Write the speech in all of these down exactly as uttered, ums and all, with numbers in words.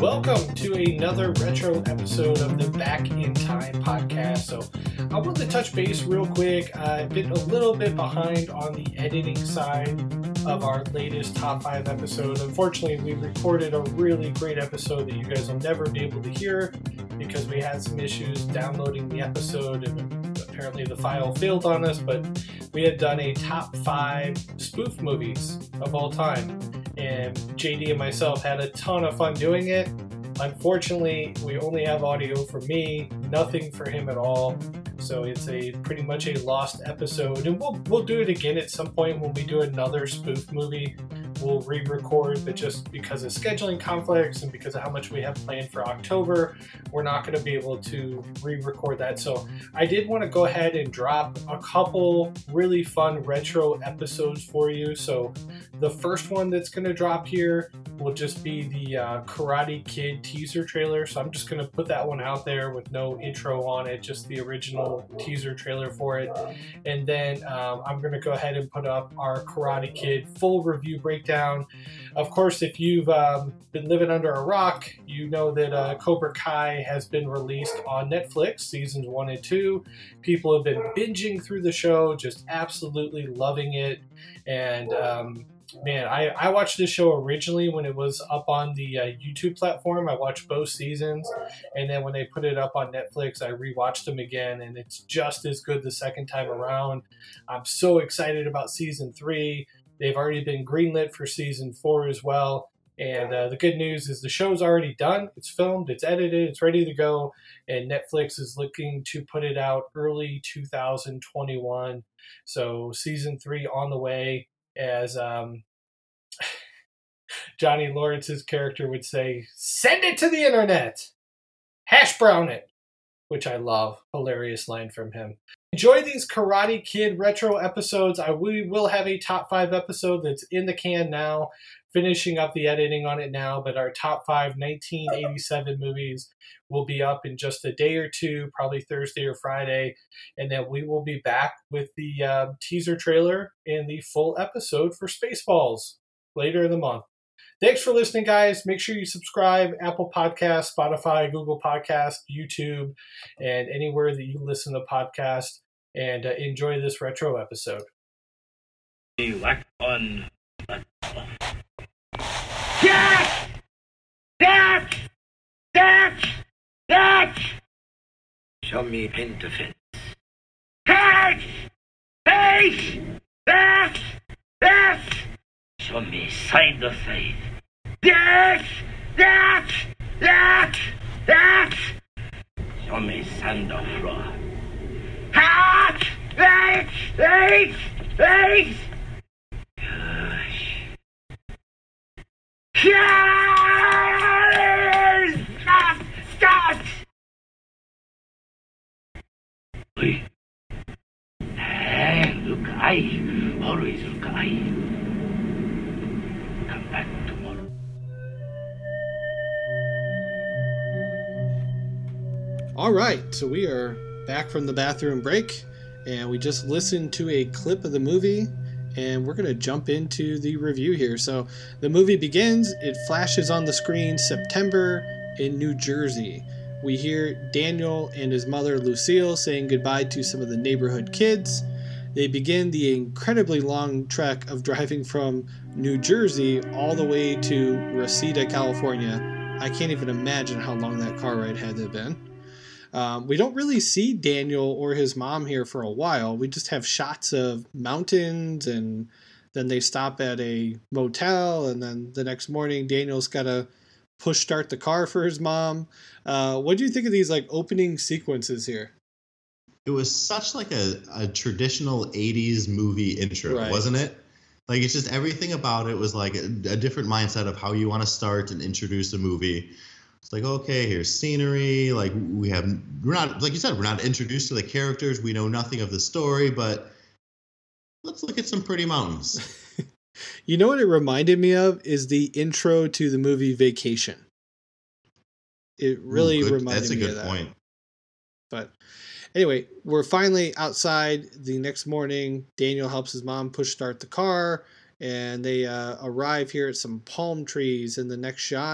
Welcome to another retro episode of the Back in Time podcast. So I want to touch base real quick. I've been a little bit behind on the editing side of our latest top five episode. Unfortunately, we recorded a really great episode that you guys will never be able to hear because we had some issues downloading the episode and apparently the file failed on us, but we had done a top five spoof movies of all time. And J D and myself had a ton of fun doing it. Unfortunately, we only have audio for me, nothing for him at all. So it's a pretty much a lost episode. And we'll we'll do it again at some point when we do another spoof movie. We'll re-record, but just because of scheduling conflicts and because of how much we have planned for October, we're not going to be able to re-record that. So I did want to go ahead and drop a couple really fun retro episodes for you. So the first one that's going to drop here will just be the uh, Karate Kid teaser trailer. So I'm just going to put that one out there with no intro on it, just the original teaser trailer for it. And then um, I'm going to go ahead and put up our Karate Kid full review breakdown. Of course, if you've um, been living under a rock, you know that uh, Cobra Kai has been released on Netflix, seasons one and two. People have been binging through the show, just absolutely loving it. And um, man, I, I watched this show originally when it was up on the uh, YouTube platform. I watched both seasons, and then when they put it up on Netflix, I rewatched them again, and it's just as good the second time around. I'm so excited about season three. They've already been greenlit for season four as well. And uh, the good news is the show's already done. It's filmed, it's edited, it's ready to go. And Netflix is looking to put it out early two thousand twenty-one. So season three on the way, as um, Johnny Lawrence's character would say, send it to the internet. Hash brown it. Which I love. Hilarious line from him. Enjoy these Karate Kid retro episodes. I we will have a top five episode that's in the can now, finishing up the editing on it now, but our top five nineteen eighty-seven movies will be up in just a day or two, probably Thursday or Friday, and then we will be back with the uh, teaser trailer and the full episode for Spaceballs later in the month. Thanks for listening, guys. Make sure you subscribe, Apple Podcasts, Spotify, Google Podcasts, YouTube, and anywhere that you listen to podcasts, and uh, enjoy this retro episode. Elect on Jack! Jack! Jack! Jack! Show me pin to fence. Catch! Face! Back! Back! Show me side to side. Yes! Yes! Yes! Yes! Show me sand or floor. Hat! Right! Right! Right! Gosh. Yes! Stop! Stop! Wait. Hey, look, I always look, I. Come back tomorrow. All right, so we are back from the bathroom break, and we just listened to a clip of the movie, and we're going to jump into the review here. So the movie begins, it flashes on the screen, September in New Jersey. We hear Daniel and his mother Lucille saying goodbye to some of the neighborhood kids. They begin the incredibly long trek of driving from New Jersey all the way to Reseda, California. I can't even imagine how long that car ride had to have been. Um, we don't really see Daniel or his mom here for a while. We just have shots of mountains, and then they stop at a motel, and then the next morning Daniel's got to push start the car for his mom. Uh, what do you think of these like opening sequences here? It was such like a, a traditional eighties movie intro, right. Wasn't it? Like, it's just everything about it was like a, a different mindset of how you want to start and introduce a movie. It's like, okay, here's scenery. Like, we have, we're not, like you said, we're not introduced to the characters. We know nothing of the story, but let's look at some pretty mountains. You know what it reminded me of is the intro to the movie Vacation. It really Ooh, good, reminded me of that. That's a good point. But anyway, we're finally outside. The next morning, Daniel helps his mom push start the car, and they uh, arrive here at some palm trees. In the next shot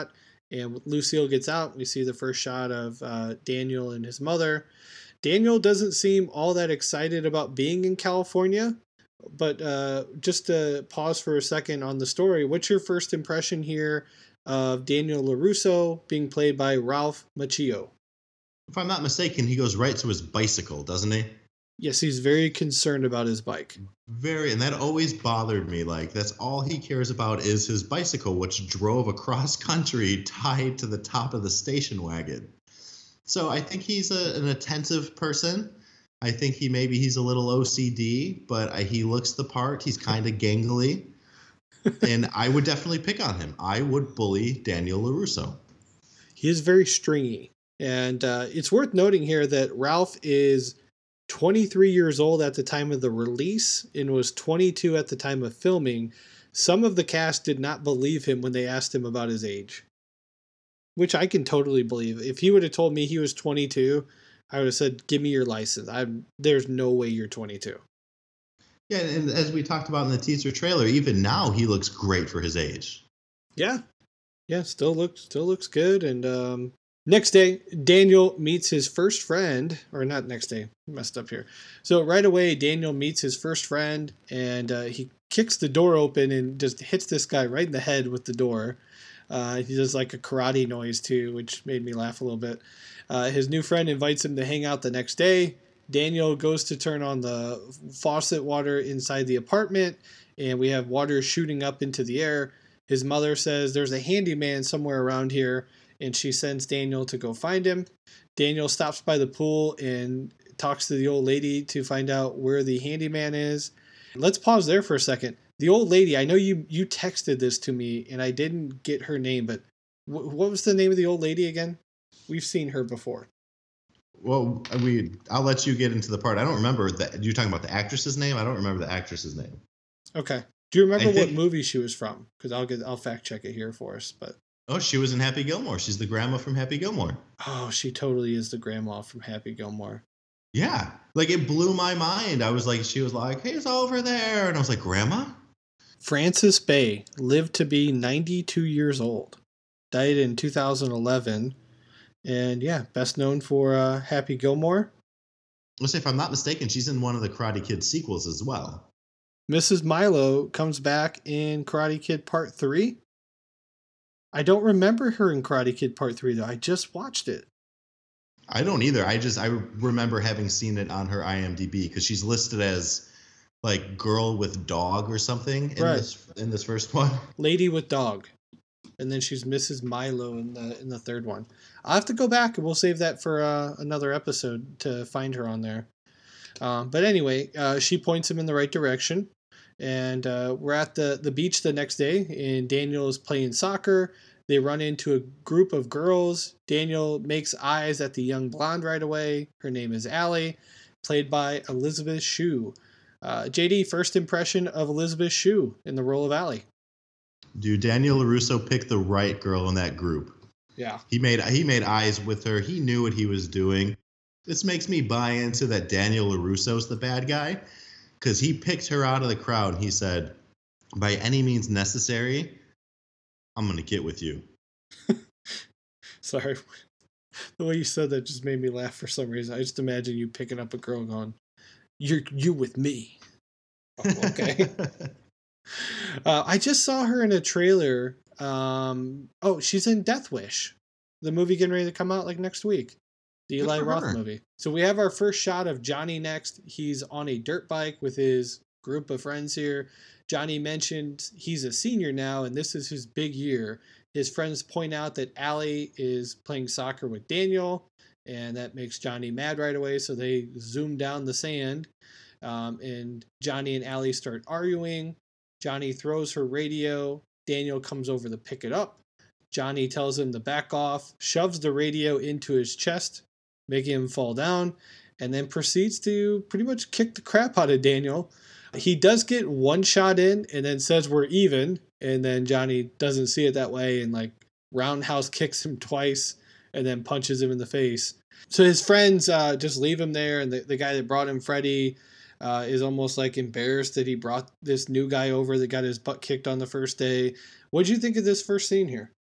And Lucille gets out. We see the first shot of uh, Daniel and his mother. Daniel doesn't seem all that excited about being in California. But uh, just to pause for a second on the story, what's your first impression here of Daniel LaRusso being played by Ralph Macchio? If I'm not mistaken, he goes right to his bicycle, doesn't he? Yes, he's very concerned about his bike. Very, and that always bothered me. Like, that's all he cares about is his bicycle, which drove across country tied to the top of the station wagon. So I think he's a, an attentive person. I think he maybe he's a little O C D, but I, he looks the part. He's kind of gangly. And I would definitely pick on him. I would bully Daniel LaRusso. He is very stringy. And uh, it's worth noting here that Ralph is twenty-three years old at the time of the release and was twenty-two at the time of filming. Some of the cast did not believe him when they asked him about his age, which I can totally believe. If he would have told me he was twenty-two, I would have said, give me your license. I'm, there's no way you're twenty-two. Yeah, and as we talked about in the teaser trailer, even now he looks great for his age. Yeah. Yeah, still looks still looks good. And um, next day, Daniel meets his first friend, or not next day, messed up here. So right away, Daniel meets his first friend, and uh, he kicks the door open and just hits this guy right in the head with the door. Uh, he does like a karate noise too, which made me laugh a little bit. Uh, his new friend invites him to hang out the next day. Daniel goes to turn on the faucet water inside the apartment, and we have water shooting up into the air. His mother says there's a handyman somewhere around here, and she sends Daniel to go find him. Daniel stops by the pool and talks to the old lady to find out where the handyman is. Let's pause there for a second. The old lady, I know you, you texted this to me, and I didn't get her name, but w- what was the name of the old lady again? We've seen her before. Well, we I'll let you get into the part. I don't remember that. You're talking about the actress's name? I don't remember the actress's name. Okay. Do you remember I think, what movie she was from? Because I'll get I'll fact check it here for us. But oh, she was in Happy Gilmore. She's the grandma from Happy Gilmore. Oh, she totally is the grandma from Happy Gilmore. Yeah, like it blew my mind. I was like, she was like, "Hey, it's over there," and I was like, "Grandma?" Frances Bay lived to be ninety-two years old. Died in two thousand eleven. And yeah, best known for uh, Happy Gilmore. Let's say, if I'm not mistaken, she's in one of the Karate Kid sequels as well. Missus Milo comes back in Karate Kid Part three. I don't remember her in Karate Kid Part three, though. I just watched it. I don't either. I just, I remember having seen it on her IMDb because she's listed as like girl with dog or something in, right. this, in this first one. Lady with dog. And then she's Missus Milo in the in the third one. I'll have to go back and we'll save that for uh, another episode to find her on there. Um, but anyway, uh, she points him in the right direction. And uh, we're at the, the beach the next day, and Daniel is playing soccer. They run into a group of girls. Daniel makes eyes at the young blonde right away. Her name is Allie, played by Elizabeth Shue. Uh, J D, first impression of Elizabeth Shue in the role of Allie. Dude, Daniel LaRusso picked the right girl in that group. Yeah. He made he made eyes with her. He knew what he was doing. This makes me buy into that Daniel LaRusso's the bad guy, because he picked her out of the crowd. And he said, by any means necessary, I'm going to get with you. Sorry. The way you said that just made me laugh for some reason. I just imagine you picking up a girl going, you're, you're with me. Oh, okay. Uh, I just saw her in a trailer. Um, oh, she's in Death Wish, the movie getting ready to come out like next week. The Eli Roth her. movie. So we have our first shot of Johnny next. He's on a dirt bike with his group of friends here. Johnny mentioned he's a senior now, and this is his big year. His friends point out that Allie is playing soccer with Daniel, and that makes Johnny mad right away. So they zoom down the sand, um, and Johnny and Allie start arguing. Johnny throws her radio. Daniel comes over to pick it up. Johnny tells him to back off, shoves the radio into his chest, making him fall down, and then proceeds to pretty much kick the crap out of Daniel. He does get one shot in and then says we're even, and then Johnny doesn't see it that way and like roundhouse kicks him twice and then punches him in the face. So his friends uh, just leave him there, and the, the guy that brought him, Freddie, Uh, is almost like embarrassed that he brought this new guy over that got his butt kicked on the first day. What did you think of this first scene here?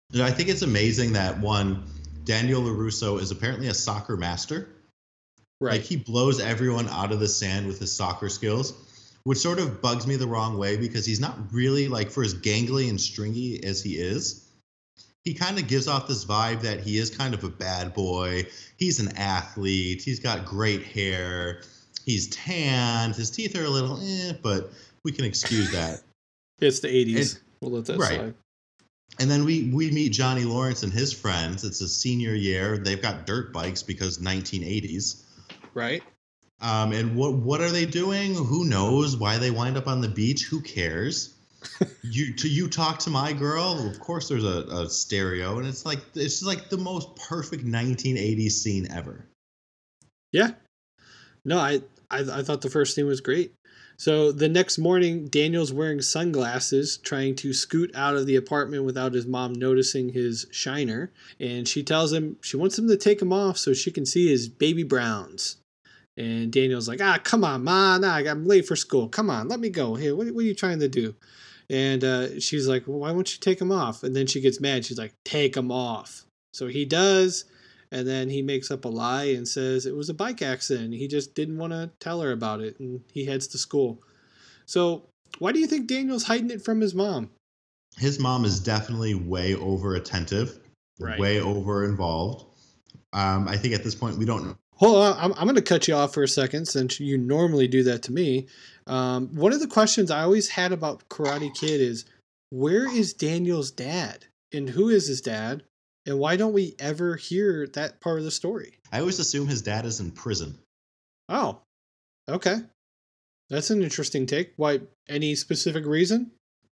You know, I think it's amazing that one, Daniel LaRusso is apparently a soccer master. Right. Like he blows everyone out of the sand with his soccer skills, which sort of bugs me the wrong way because he's not really like, for as gangly and stringy as he is, he kind of gives off this vibe that he is kind of a bad boy. He's an athlete. He's got great hair. He's tanned. His teeth are a little eh, but we can excuse that. It's the eighties. And, we'll let that right. slide. And then we, we meet Johnny Lawrence and his friends. It's a senior year. They've got dirt bikes because nineteen eighties. Right. Um, and what what are they doing? Who knows? Why they wind up on the beach? Who cares? you to you talk to my girl. Of course, there's a, a stereo, and it's like it's just like the most perfect nineteen eighties scene ever. Yeah. No, I, I I thought the first scene was great. So the next morning, Daniel's wearing sunglasses, trying to scoot out of the apartment without his mom noticing his shiner, and she tells him she wants him to take them off so she can see his baby browns. And Daniel's like, ah, come on, Ma, nah, I'm late for school. Come on, let me go. Here, what, what are you trying to do? And uh, she's like, well, why won't you take them off? And then she gets mad. She's like, take them off. So he does, and then he makes up a lie and says it was a bike accident. He just didn't want to tell her about it, and he heads to school. So why do you think Daniel's hiding it from his mom? His mom is definitely way over attentive, right. way over involved. Um, I think at this point we don't know. Hold on, I'm, I'm going to cut you off for a second since you normally do that to me. Um, one of the questions I always had about Karate Kid is, where is Daniel's dad? And who is his dad? And why don't we ever hear that part of the story? I always assume his dad is in prison. Oh, okay. That's an interesting take. Why? Any specific reason?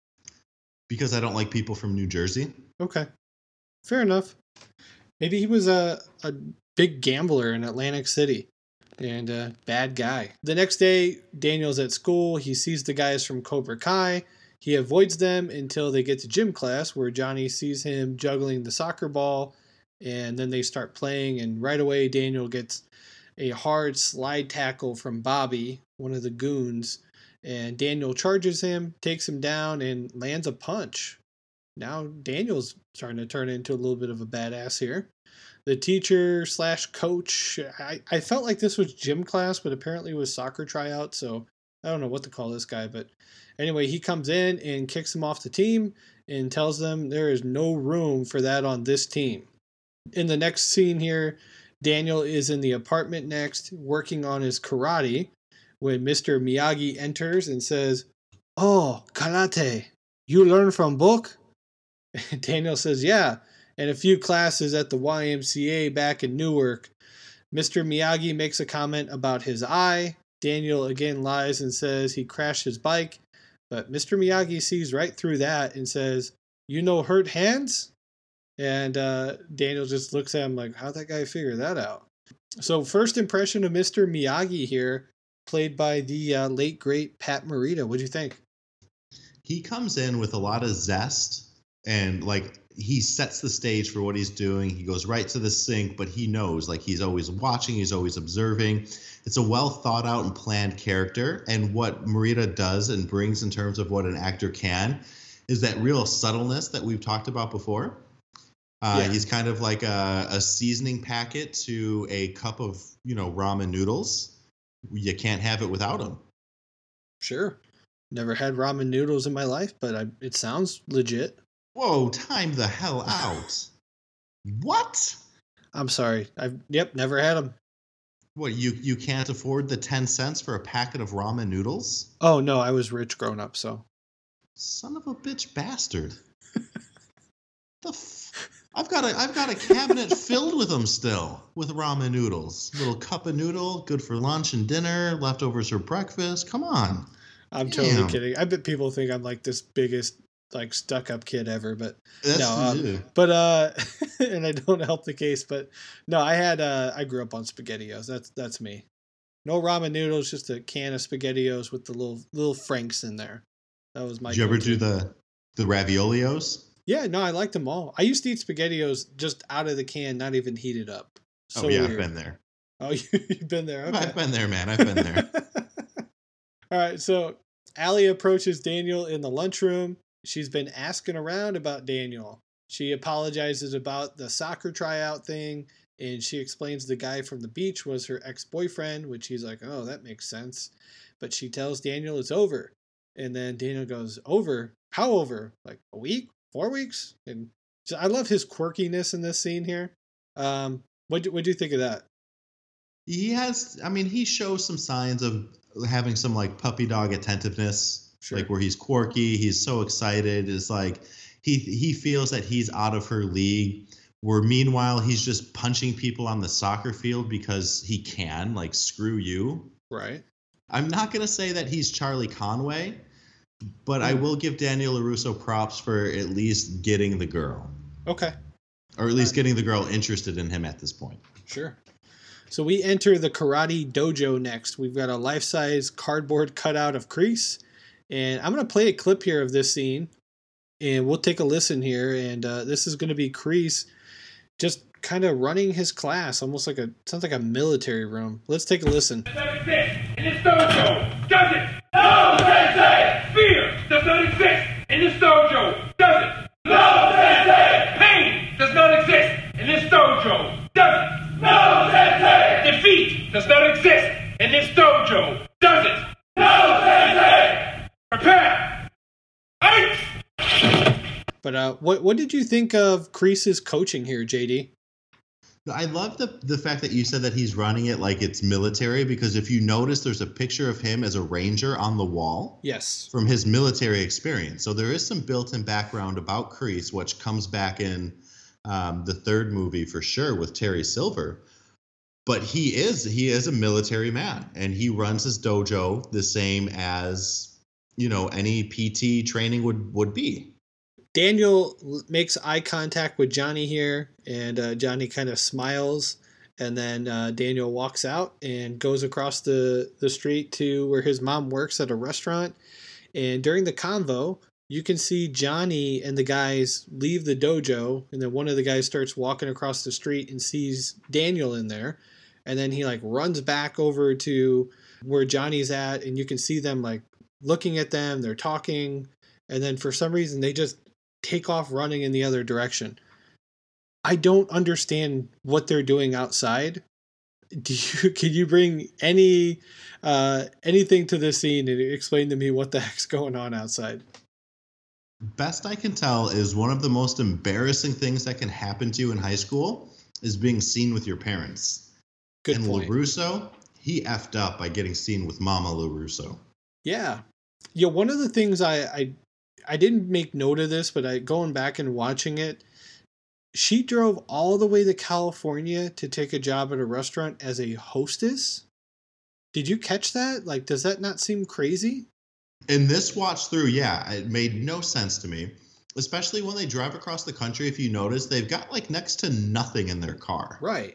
Because I don't like people from New Jersey. Okay. Fair enough. Maybe he was a, a big gambler in Atlantic City and a bad guy. The next day, Daniel's at school. He sees the guys from Cobra Kai. He avoids them until they get to gym class, where Johnny sees him juggling the soccer ball, and then they start playing, and right away Daniel gets a hard slide tackle from Bobby, one of the goons, and Daniel charges him, takes him down, and lands a punch. Now Daniel's starting to turn into a little bit of a badass here. The teacher slash coach, I, I felt like this was gym class, but apparently it was soccer tryout, so I don't know what to call this guy, but anyway, he comes in and kicks him off the team and tells them there is no room for that on this team. In the next scene here, Daniel is in the apartment next, working on his karate, when Mister Miyagi enters and says, "Oh, karate, you learn from book?" And Daniel says, "Yeah, and a few classes at the Y M C A back in Newark." Mister Miyagi makes a comment about his eye. Daniel again lies and says he crashed his bike, but Mister Miyagi sees right through that and says, "You know hurt hands?" And uh, Daniel just looks at him like, how'd that guy figure that out? So first impression of Mister Miyagi here, played by the uh, late, great Pat Morita. What'd you think? He comes in with a lot of zest, and like he sets the stage for what he's doing. He goes right to the sink, but he knows, like he's always watching, he's always observing. It's a well thought out and planned character. And what Morita does and brings in terms of what an actor can is that real subtleness that we've talked about before. Uh, yeah. He's kind of like a, a seasoning packet to a cup of, you know, ramen noodles. You can't have it without them. Sure. Never had ramen noodles in my life, but I, it sounds legit. Whoa, time the hell out. What? I'm sorry. I've, yep, never had them. What, you, you can't afford the ten cents for a packet of ramen noodles? Oh, no, I was rich growing up, so. Son of a bitch bastard. The f- I've got a I've got a cabinet filled with them still, with ramen noodles. Little cup of noodle, good for lunch and dinner, leftovers for breakfast. Come on. I'm Damn. totally kidding. I bet people think I'm like this biggest like stuck up kid ever, but That's no. Um, but uh, and I don't help the case. But no, I had uh, I grew up on SpaghettiOs. That's that's me. No ramen noodles, just a can of SpaghettiOs with the little little Franks in there. That was my. Did you ever do the the raviolios? Yeah, no, I liked them all. I used to eat SpaghettiOs just out of the can, not even heated up. So oh, yeah, weird. I've been there. Oh, you've been there. Okay. I've been there, man. I've been there. All right, so Allie approaches Daniel in the lunchroom. She's been asking around about Daniel. She apologizes about the soccer tryout thing, and she explains the guy from the beach was her ex-boyfriend, which he's like, oh, that makes sense. But she tells Daniel it's over. And then Daniel goes, over? How over? Like a week? Four weeks? And so I love his quirkiness in this scene here. Um, what what do you think of that? He has, I mean, he shows some signs of having some like puppy dog attentiveness, sure. Like where he's quirky, he's so excited. It's like he he feels that he's out of her league. Where meanwhile he's just punching people on the soccer field because he can. Like, screw you. Right. I'm not gonna say that he's Charlie Conway, but I will give Daniel LaRusso props for at least getting the girl. Okay. Or at least getting the girl interested in him at this point. Sure. So we enter the karate dojo next. We've got a life-size cardboard cutout of Kreese. And I'm going to play a clip here of this scene. And we'll take a listen here. And uh, this is going to be Kreese just kind of running his class. Almost like a, sounds like a military room. Let's take a listen. Does not exist in this dojo, does it? No, Sensei! Fear does not exist in this dojo, does it? No, Sensei! Pain does not exist in this dojo, does it? No, Sensei! Defeat does not exist in this dojo, does it? No, Sensei! Prepare! Eight! But uh, what what did you think of Kreese's coaching here, J D? I love the the fact that you said that he's running it like it's military, because if you notice, there's a picture of him as a ranger on the wall. Yes. From his military experience. So there is some built-in background about Kreese, which comes back in um, the third movie for sure with Terry Silver. But he is he is a military man, and he runs his dojo the same as, you know, any P T training would would be. Daniel makes eye contact with Johnny here, and uh, Johnny kind of smiles, and then uh, Daniel walks out and goes across the, the street to where his mom works at a restaurant. And during the convo, you can see Johnny and the guys leave the dojo, and then one of the guys starts walking across the street and sees Daniel in there, and then he like runs back over to where Johnny's at, and you can see them like looking at them, they're talking, and then for some reason they just take off running in the other direction. I don't understand what they're doing outside. Do you, can you bring any uh, anything to this scene and explain to me what the heck's going on outside? Best I can tell is one of the most embarrassing things that can happen to you in high school is being seen with your parents. Good and point. LaRusso, he effed up by getting seen with Mama LaRusso. Yeah. Yeah, one of the things I, I I didn't make note of this, but I going back and watching it, she drove all the way to California to take a job at a restaurant as a hostess. Did you catch that? Like, does that not seem crazy? In this watch through, yeah, it made no sense to me. Especially when they drive across the country, if you notice, they've got like next to nothing in their car. Right.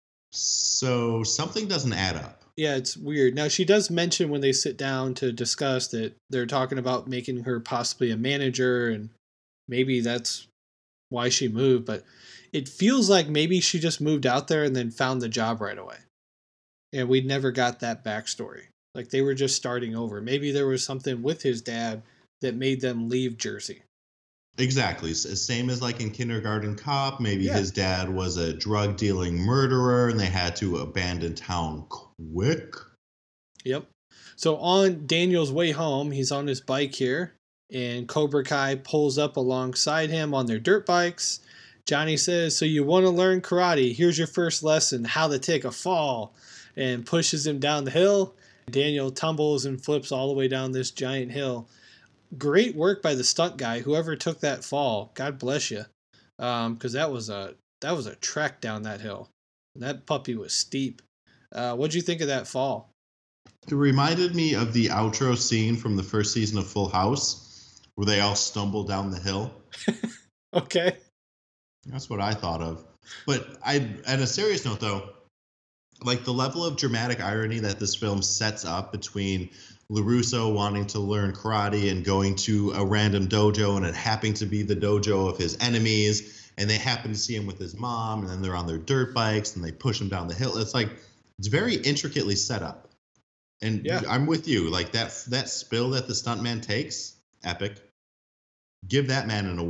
So something doesn't add up. Yeah, it's weird. Now, she does mention when they sit down to discuss that they're talking about making her possibly a manager, and maybe that's why she moved, but it feels like maybe she just moved out there and then found the job right away. And we never got that backstory. Like, they were just starting over. Maybe there was something with his dad that made them leave Jersey. Exactly. Same as like in Kindergarten Cop. Maybe yeah. His dad was a drug dealing murderer and they had to abandon town quick. Yep. So on Daniel's way home, he's on his bike here, and Cobra Kai pulls up alongside him on their dirt bikes. Johnny says, so you want to learn karate? Here's your first lesson, how to take a fall, and pushes him down the hill. Daniel tumbles and flips all the way down this giant hill. Great work by the stunt guy, whoever took that fall. God bless you, um, because that was a that was a trek down that hill. That puppy was steep. Uh, what'd you think of that fall? It reminded me of the outro scene from the first season of Full House, where they all stumble down the hill. Okay, that's what I thought of. But I, on a serious note, though, like the level of dramatic irony that this film sets up between LaRusso wanting to learn karate and going to a random dojo, and it happening to be the dojo of his enemies, and they happen to see him with his mom, and then they're on their dirt bikes and they push him down the hill. It's like, it's very intricately set up. And yeah. I'm with you. Like that that spill that the stuntman takes, epic. Give that man an award.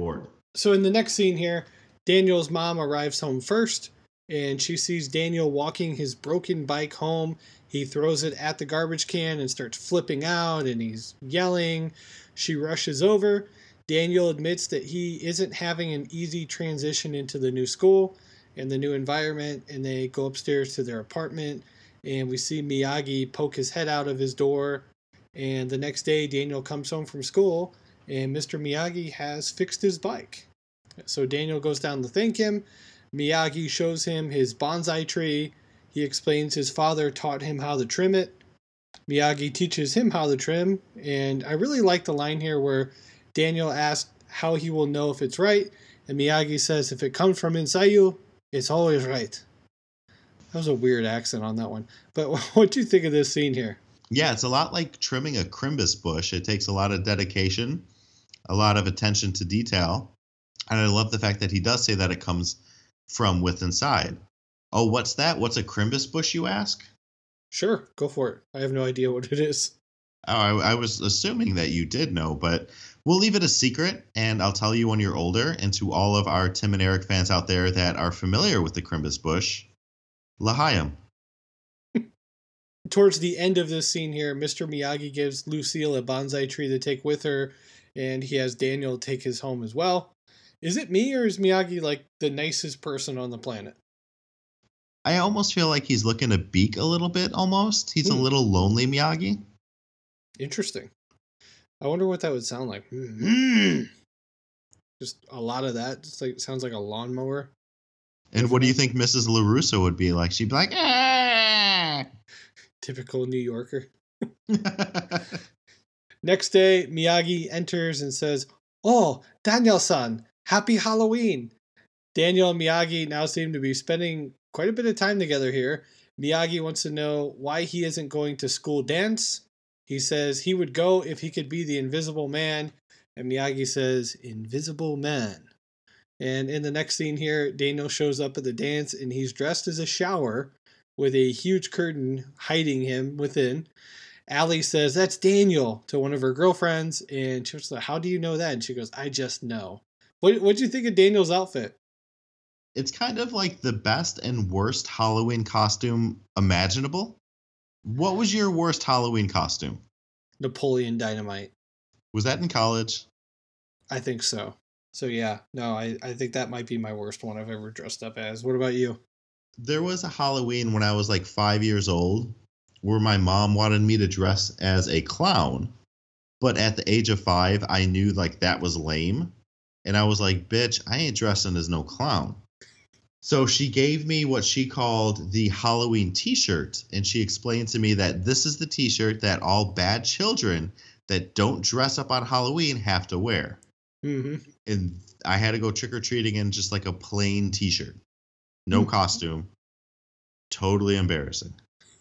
So in the next scene here, Daniel's mom arrives home first, and she sees Daniel walking his broken bike home. He throws it at the garbage can and starts flipping out, and he's yelling. She rushes over. Daniel admits that he isn't having an easy transition into the new school and the new environment, and they go upstairs to their apartment, and we see Miyagi poke his head out of his door. And the next day, Daniel comes home from school, and Mister Miyagi has fixed his bike. So Daniel goes down to thank him. Miyagi shows him his bonsai tree. He explains his father taught him how to trim it. Miyagi teaches him how to trim, and I really like the line here where Daniel asks how he will know if it's right, and Miyagi says, if it comes from inside you, it's always right. That was a weird accent on that one. But what do you think of this scene here? Yeah, it's a lot like trimming a crimbus bush. It takes a lot of dedication, a lot of attention to detail. And I love the fact that he does say that it comes from within inside. Oh, what's that? What's a crimbus bush, you ask? Sure, go for it. I have no idea what it is. Oh, I, I was assuming that you did know, but we'll leave it a secret, and I'll tell you when you're older. And to all of our Tim and Eric fans out there that are familiar with the crimbus bush, L'chaim. Towards the end of this scene here, Mister Miyagi gives Lucille a bonsai tree to take with her, and he has Daniel take his home as well. Is it me, or is Miyagi like the nicest person on the planet? I almost feel like he's looking to beak a little bit, almost. He's hmm. a little lonely, Miyagi. Interesting. I wonder what that would sound like. Mm-hmm. Just a lot of that. Just like sounds like a lawnmower. And what do you think Missus LaRusso would be like? She'd be like, ah! Typical New Yorker. Next day, Miyagi enters and says, "Oh, Daniel-san, happy Halloween." Daniel and Miyagi now seem to be spending quite a bit of time together here. Miyagi wants to know why he isn't going to school dance. He says he would go if he could be the Invisible Man. And Miyagi says, Invisible Man. And in the next scene here, Daniel shows up at the dance and he's dressed as a shower with a huge curtain hiding him within. Allie says, "That's Daniel," to one of her girlfriends. And she was like, "How do you know that?" And she goes, "I just know." What What do you think of Daniel's outfit? It's kind of like the best and worst Halloween costume imaginable. What was your worst Halloween costume? Napoleon Dynamite. Was that in college? I think so. So yeah, no, I, I think that might be my worst one I've ever dressed up as. What about you? There was a Halloween when I was like five years old where my mom wanted me to dress as a clown. But at the age of five, I knew like that was lame. And I was like, bitch, I ain't dressing as no clown. So she gave me what she called the Halloween t-shirt. And she explained to me that this is the t-shirt that all bad children that don't dress up on Halloween have to wear. Mm-hmm. And I had to go trick-or-treating in just like a plain t-shirt. No mm-hmm. costume. Totally embarrassing.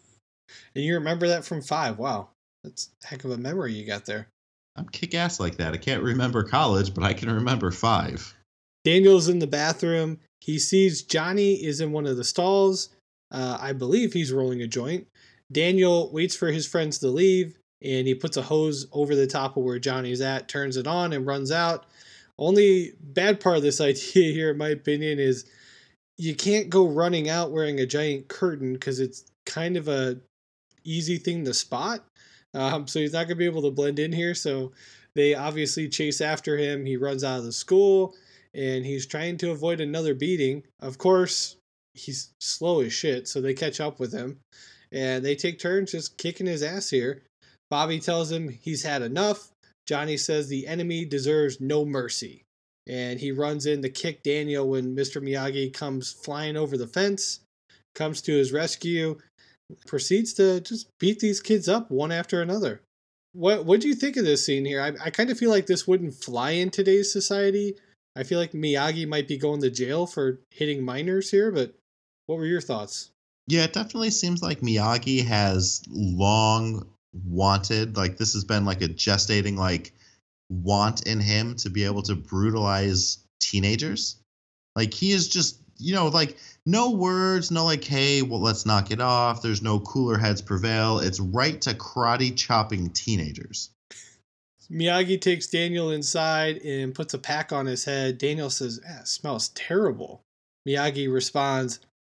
And you remember that from five. Wow. That's a heck of a memory you got there. I'm kick-ass like that. I can't remember college, but I can remember five. Daniel's in the bathroom. He sees Johnny is in one of the stalls. Uh, I believe he's rolling a joint. Daniel waits for his friends to leave, and he puts a hose over the top of where Johnny's at, turns it on, and runs out. Only bad part of this idea here, in my opinion, is you can't go running out wearing a giant curtain because it's kind of a easy thing to spot. Um, so he's not going to be able to blend in here. So they obviously chase after him. He runs out of the school, and he's trying to avoid another beating. Of course, he's slow as shit, so they catch up with him. And they take turns just kicking his ass here. Bobby tells him he's had enough. Johnny says the enemy deserves no mercy. And he runs in to kick Daniel when Mister Miyagi comes flying over the fence, comes to his rescue, proceeds to just beat these kids up one after another. What what do you think of this scene here? I, I kind of feel like this wouldn't fly in today's society. I feel like Miyagi might be going to jail for hitting minors here, but what were your thoughts? Yeah, it definitely seems like Miyagi has long wanted, like this has been like a gestating like want in him to be able to brutalize teenagers. Like he is just, you know, like no words, no like, hey, well, let's knock it off. There's no cooler heads prevail. It's right to karate chopping teenagers. Miyagi takes Daniel inside and puts a pack on his head. Daniel says, eh, it smells terrible. Miyagi responds,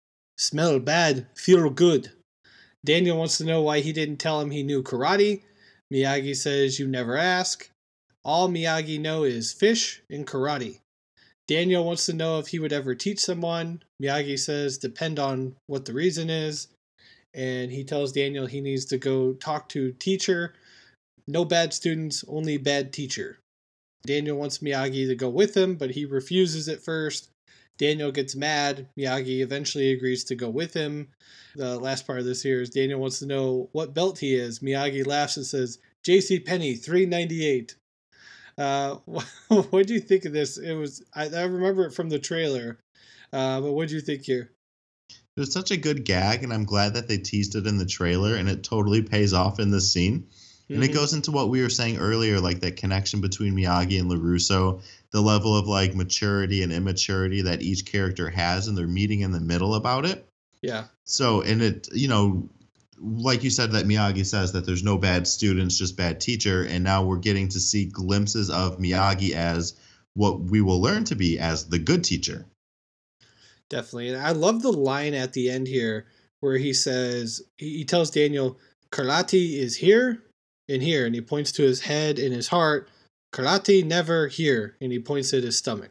smell bad, feel good. Daniel wants to know why he didn't tell him he knew karate. Miyagi says, you never ask. All Miyagi know is fish and karate. Daniel wants to know if he would ever teach someone. Miyagi says, depend on what the reason is. And he tells Daniel he needs to go talk to teacher. No bad students, only bad teacher. Daniel wants Miyagi to go with him, but he refuses at first. Daniel gets mad. Miyagi eventually agrees to go with him. The last part of this here is Daniel wants to know what belt he is. Miyagi laughs and says, JCPenney, three ninety-eight. Uh, what do you think of this? It was I, I remember it from the trailer, uh, but what do you think here? It was such a good gag, and I'm glad that they teased it in the trailer, and it totally pays off in this scene. And mm-hmm. It goes into what we were saying earlier, like that connection between Miyagi and LaRusso, the level of like maturity and immaturity that each character has, and they're meeting in the middle about it. Yeah. So, and it, you know, like you said, that Miyagi says that there's no bad students, just bad teacher. And now we're getting to see glimpses of Miyagi as what we will learn to be as the good teacher. Definitely. And I love the line at the end here where he says, he tells Daniel, karate is here and here. And he points to his head and his heart. Karate never here. And he points at his stomach.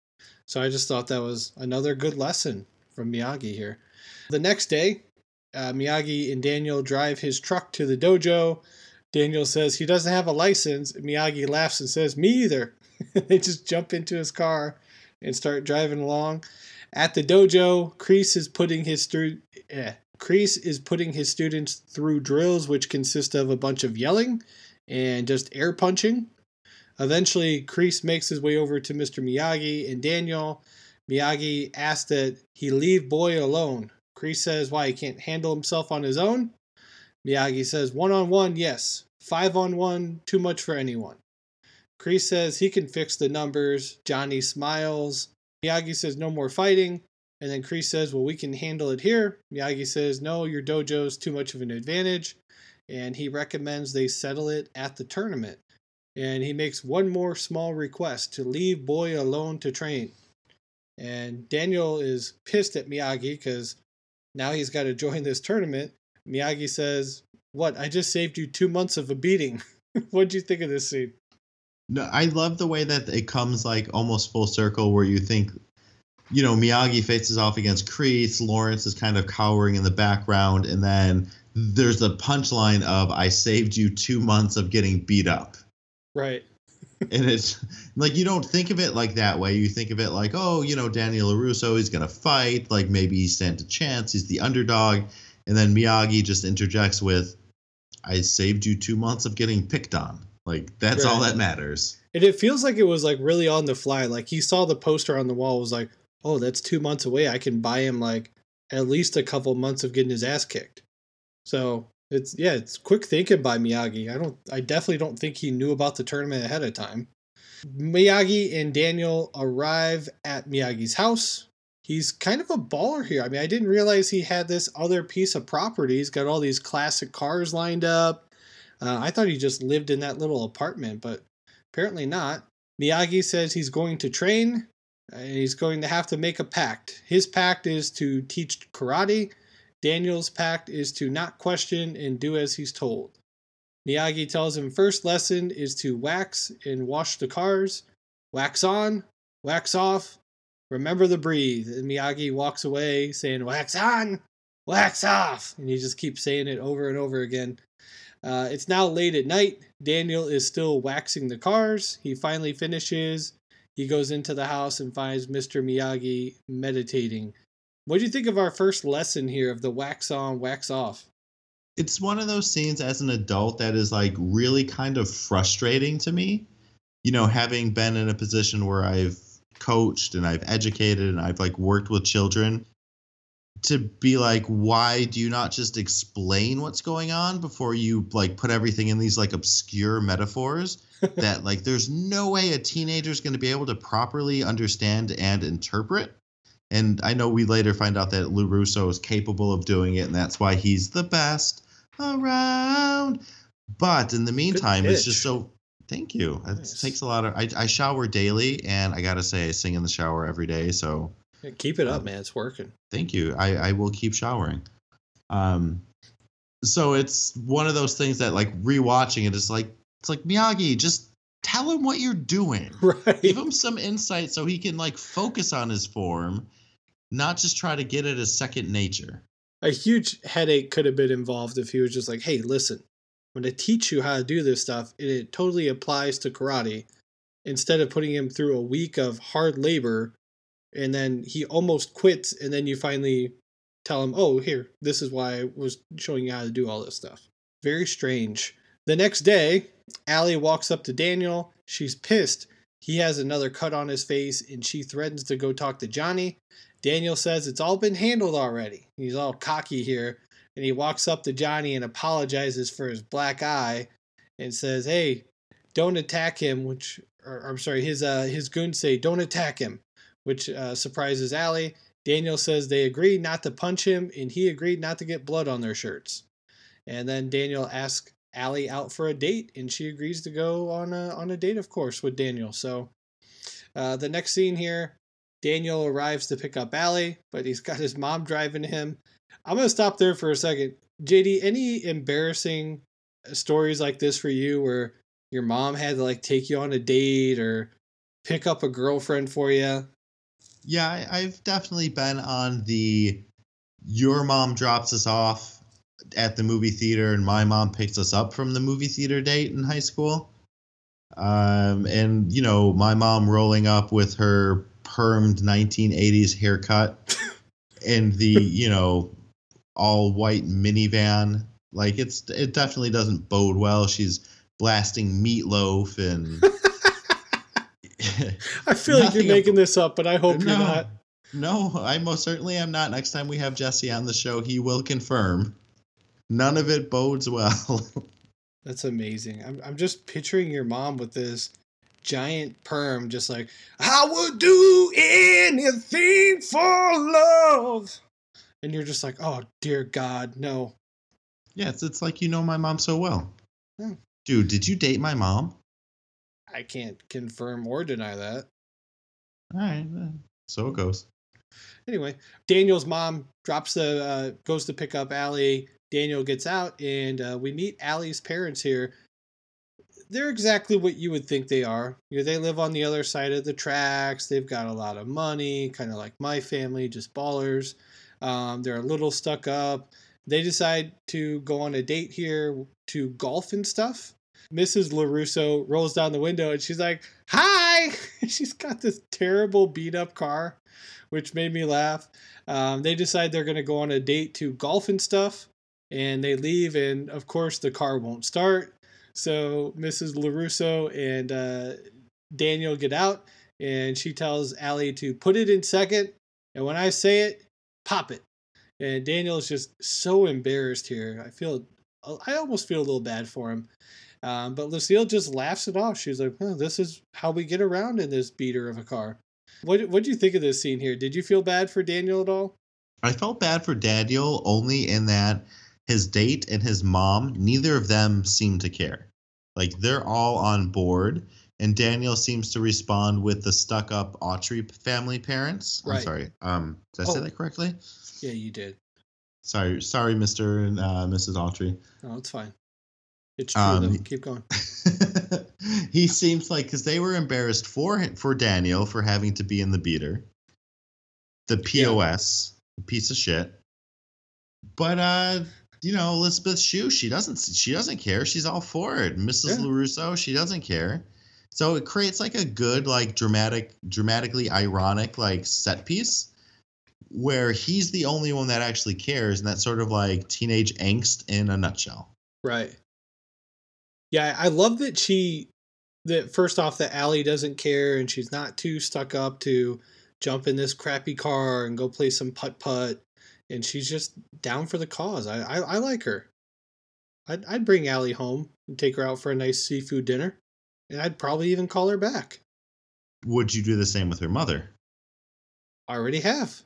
So I just thought that was another good lesson from Miyagi here. The next day, uh, Miyagi and Daniel drive his truck to the dojo. Daniel says he doesn't have a license. Miyagi laughs and says, me either. They just jump into his car and start driving along. At the dojo, Kreese is putting his stu- eh, Kreese is putting his students through drills, which consist of a bunch of yelling and just air punching. Eventually, Kreese makes his way over to Mister Miyagi and Daniel. Miyagi asks that he leave boy alone. Kreese says why he can't handle himself on his own. Miyagi says one-on-one, yes. Five-on-one, too much for anyone. Kreese says he can fix the numbers. Johnny smiles. Miyagi says no more fighting. And then Kreese says, well, we can handle it here. Miyagi says, no, your dojo's too much of an advantage. And he recommends they settle it at the tournament. And he makes one more small request, to leave boy alone to train. And Daniel is pissed at Miyagi because now he's got to join this tournament. Miyagi says, what, I just saved you two months of a beating. What do you think of this scene? No, I love the way that it comes like almost full circle where you think, you know, Miyagi faces off against Kreese, Lawrence is kind of cowering in the background, and then there's the punchline of, I saved you two months of getting beat up. Right. And it's like, you don't think of it like that way. You think of it like, oh, you know, Daniel LaRusso, he's going to fight. Like maybe he stands a chance. He's the underdog. And then Miyagi just interjects with, I saved you two months of getting picked on. Like, that's right. All that matters. And it feels like it was like really on the fly. Like he saw the poster on the wall, was like, oh, that's two months away. I can buy him like at least a couple months of getting his ass kicked. So it's, yeah, it's quick thinking by Miyagi. I don't, I definitely don't think he knew about the tournament ahead of time. Miyagi and Daniel arrive at Miyagi's house. He's kind of a baller here. I mean, I didn't realize he had this other piece of property. He's got all these classic cars lined up. Uh, I thought he just lived in that little apartment, but apparently not. Miyagi says he's going to train, and he's going to have to make a pact. His pact is to teach karate. Daniel's pact is to not question and do as he's told. Miyagi tells him first lesson is to wax and wash the cars. Wax on, wax off, remember to breathe. And Miyagi walks away saying, wax on, wax off. And he just keeps saying it over and over again. Uh, it's now late at night. Daniel is still waxing the cars. He finally finishes. He goes into the house and finds Mister Miyagi meditating. What do you think of our first lesson here of the wax on, wax off? It's one of those scenes as an adult that is like really kind of frustrating to me. You know, having been in a position where I've coached and I've educated and I've like worked with children, to be like, why do you not just explain what's going on before you like put everything in these like obscure metaphors that like there's no way a teenager is going to be able to properly understand and interpret. And I know we later find out that LaRusso is capable of doing it, and that's why he's the best around. But in the meantime, it's just so Thank you. Nice. It takes a lot of. I, I shower daily, and I gotta say, I sing in the shower every day. So yeah, keep it up, um, man. It's working. Thank you. I, I will keep showering. Um, so it's one of those things that, like, rewatching it is like, it's like, Miyagi, just tell him what you're doing. Right. Give him some insight so he can, like, focus on his form, not just try to get it as second nature. A huge headache could have been involved if he was just like, hey, listen, I'm going to teach you how to do this stuff, and it totally applies to karate, instead of putting him through a week of hard labor, and then he almost quits, and then you finally tell him, oh, here, this is why I was showing you how to do all this stuff. Very strange. The next day, Allie walks up to Daniel. She's pissed. He has another cut on his face, and she threatens to go talk to Johnny. Daniel says it's all been handled already. He's all cocky here. And he walks up to Johnny and apologizes for his black eye and says, hey, don't attack him, which, or I'm sorry, his uh, his goons say, don't attack him, which uh, surprises Allie. Daniel says they agreed not to punch him, and he agreed not to get blood on their shirts. And then Daniel asks Allie out for a date, and she agrees to go on a, on a date, of course, with Daniel. So uh, the next scene here, Daniel arrives to pick up Allie, but he's got his mom driving him. I'm going to stop there for a second. J D, any embarrassing stories like this for you where your mom had to like take you on a date or pick up a girlfriend for you? Yeah, I, I've definitely been on the your mom drops us off at the movie theater and my mom picks us up from the movie theater date in high school. Um, and, you know, my mom rolling up with her permed nineteen eighties haircut and the, you know, all white minivan. Like, it's it definitely doesn't bode well. She's blasting Meatloaf and I feel like you're making this up, but I hope no, you're not. No, I most certainly am not. Next time we have Jesse on the show, he will confirm. None of it bodes well. That's amazing. I'm I'm just picturing your mom with this giant perm, just like, I would do anything for love. And you're just like, oh, dear God, no. Yeah, it's, it's like you know my mom so well. Hmm. Dude, did you date my mom? I can't confirm or deny that. All right, so it goes. Anyway, Daniel's mom drops the, uh, goes to pick up Allie. Daniel gets out, and uh, we meet Allie's parents here. They're exactly what you would think they are. You know, they live on the other side of the tracks. They've got a lot of money, kind of like my family, just ballers. Um, they're a little stuck up. They decide to go on a date here to golf and stuff. Missus LaRusso rolls down the window and she's like, hi! She's got this terrible beat up car, which made me laugh. Um, they decide they're going to go on a date to golf and stuff. And they leave, and of course the car won't start. So Missus LaRusso and uh, Daniel get out, and she tells Allie to put it in second. And when I say it, pop it. And Daniel is just so embarrassed here. I feel, I almost feel a little bad for him. Um, but Lucille just laughs it off. She's like, oh, this is how we get around in this beater of a car. What What do you think of this scene here? Did you feel bad for Daniel at all? I felt bad for Daniel only in that his date and his mom, neither of them seem to care. Like, they're all on board, and Daniel seems to respond with the stuck-up Autry family parents. Right. I'm sorry. Um, did I oh. say that correctly? Yeah, you did. Sorry, sorry, Mister and uh, Missus Autry. No, it's fine. It's true, Um, though. Keep going. He seems like, because they were embarrassed for for Daniel for having to be in the beater. The P O S, yeah. Piece of shit. But, uh... you know, Elizabeth Shue, she doesn't she doesn't care. She's all for it. Missus Yeah. LaRusso, she doesn't care. So it creates like a good, like dramatic, dramatically ironic, like set piece where he's the only one that actually cares, and that's sort of like teenage angst in a nutshell. Right. Yeah, I love that she that first off that Allie doesn't care and she's not too stuck up to jump in this crappy car and go play some putt-putt. And she's just down for the cause. I I, I like her. I'd, I'd bring Allie home and take her out for a nice seafood dinner. And I'd probably even call her back. Would you do the same with her mother? I already have.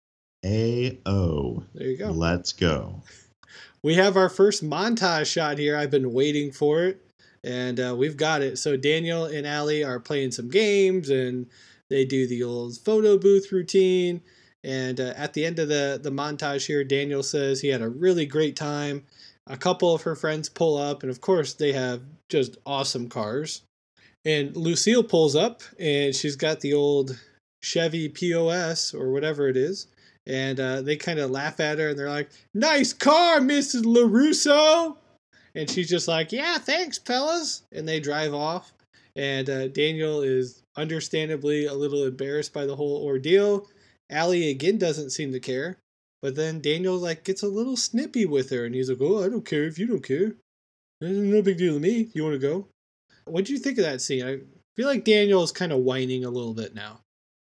A O. There you go. Let's go. We have our first montage shot here. I've been waiting for it. And uh, we've got it. So Daniel and Allie are playing some games, and they do the old photo booth routine. And uh, at the end of the, the montage here, Daniel says he had a really great time. A couple of her friends pull up, and of course they have just awesome cars. And Lucille pulls up, and she's got the old Chevy P O S or whatever it is. And uh, they kind of laugh at her, and they're like, "Nice car, Missus LaRusso!" And she's just like, "Yeah, thanks, fellas." And they drive off. And uh, Daniel is understandably a little embarrassed by the whole ordeal. Allie again doesn't seem to care. But then Daniel like gets a little snippy with her. And he's like, "Oh, I don't care if you don't care. There's no big deal to me. You want to go?" What do you think of that scene? I feel like Daniel is kind of whining a little bit now.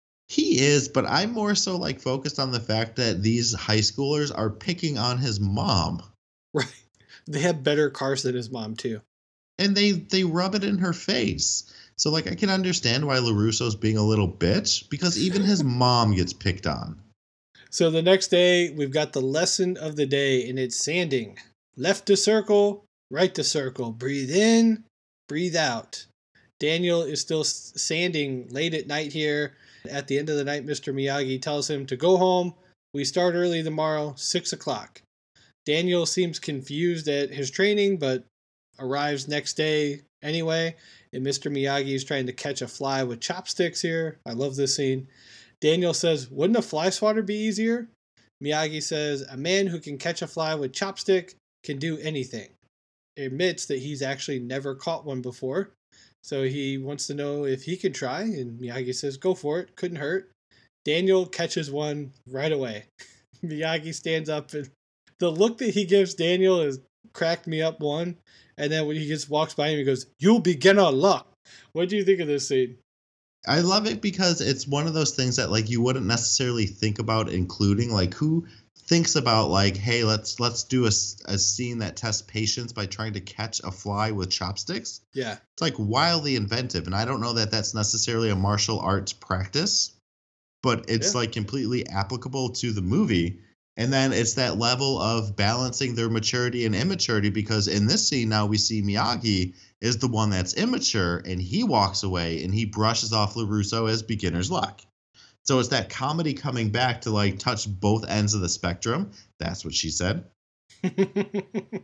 He is, but I'm more so like focused on the fact that these high schoolers are picking on his mom. Right. They have better cars than his mom, too. And they, they rub it in her face. So, like, I can understand why LaRusso's being a little bitch, because even his mom gets picked on. So the next day, we've got the lesson of the day, and it's sanding. Left to circle, right to circle. Breathe in, breathe out. Daniel is still sanding late at night here. At the end of the night, Mister Miyagi tells him to go home. We start early tomorrow, six o'clock. Daniel seems confused at his training, but arrives next day anyway. And Mister Miyagi is trying to catch a fly with chopsticks here. I love this scene. Daniel says, "Wouldn't a fly swatter be easier?" Miyagi says, "A man who can catch a fly with chopstick can do anything." He admits that he's actually never caught one before. So he wants to know if he can try, and Miyagi says, "Go for it. Couldn't hurt." Daniel catches one right away. Miyagi stands up, and the look that he gives Daniel has cracked me up one. And then when he just walks by him, he goes, "You beginner luck." What do you think of this scene? I love it because it's one of those things that like you wouldn't necessarily think about including. Like who thinks about like, hey, let's let's do a, a scene that tests patience by trying to catch a fly with chopsticks. Yeah. It's like wildly inventive. And I don't know that that's necessarily a martial arts practice, but it's yeah. like completely applicable to the movie. And then it's that level of balancing their maturity and immaturity, because in this scene now we see Miyagi is the one that's immature, and he walks away and he brushes off LaRusso as beginner's luck. So it's that comedy coming back to like touch both ends of the spectrum. That's what she said. The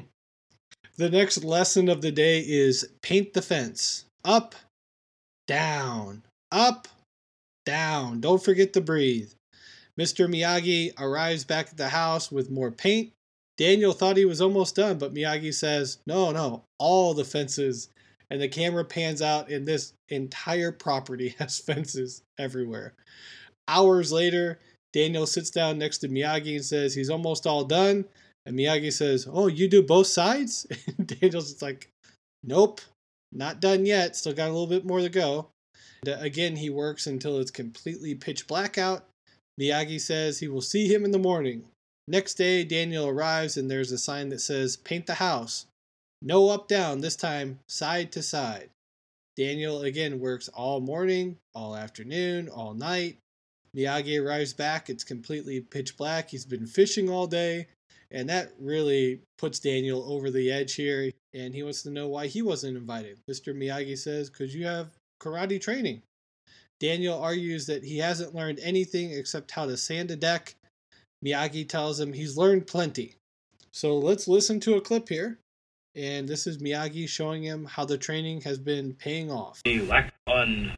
next lesson of the day is paint the fence. Up, down, up, down. Don't forget to breathe. Mister Miyagi arrives back at the house with more paint. Daniel thought he was almost done, but Miyagi says, no, no, all the fences. And the camera pans out, and this entire property has fences everywhere. Hours later, Daniel sits down next to Miyagi and says he's almost all done. And Miyagi says, "Oh, you do both sides?" And Daniel's just like, "Nope, not done yet. Still got a little bit more to go." And, uh, again, he works until it's completely pitch black out. Miyagi says he will see him in the morning. Next day, Daniel arrives, and there's a sign that says, "Paint the house." No up, down, this time side to side. Daniel again works all morning, all afternoon, all night. Miyagi arrives back, it's completely pitch black. He's been fishing all day, and that really puts Daniel over the edge here, and he wants to know why he wasn't invited. Mister Miyagi says, "Because you have karate training." Daniel argues that he hasn't learned anything except how to sand a deck. Miyagi tells him he's learned plenty. So let's listen to a clip here. And this is Miyagi showing him how the training has been paying off. You lack on.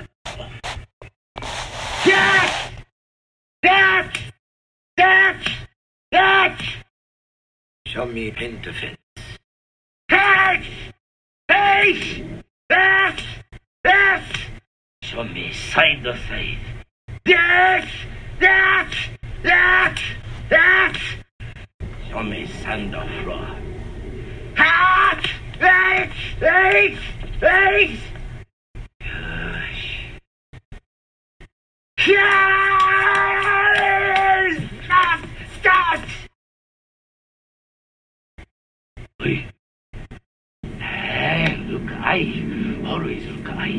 Catch! Catch! Catch! Catch! Show me pin to fence. Catch! Face! Dash! Dash! Show me side to side. Dash! Dash! Dash! Dash! Show me sand or floor. Catch! Face! Face! Face! Gosh. Yes! Stop! Stop! Oi. Hey, look, I. Always look, I.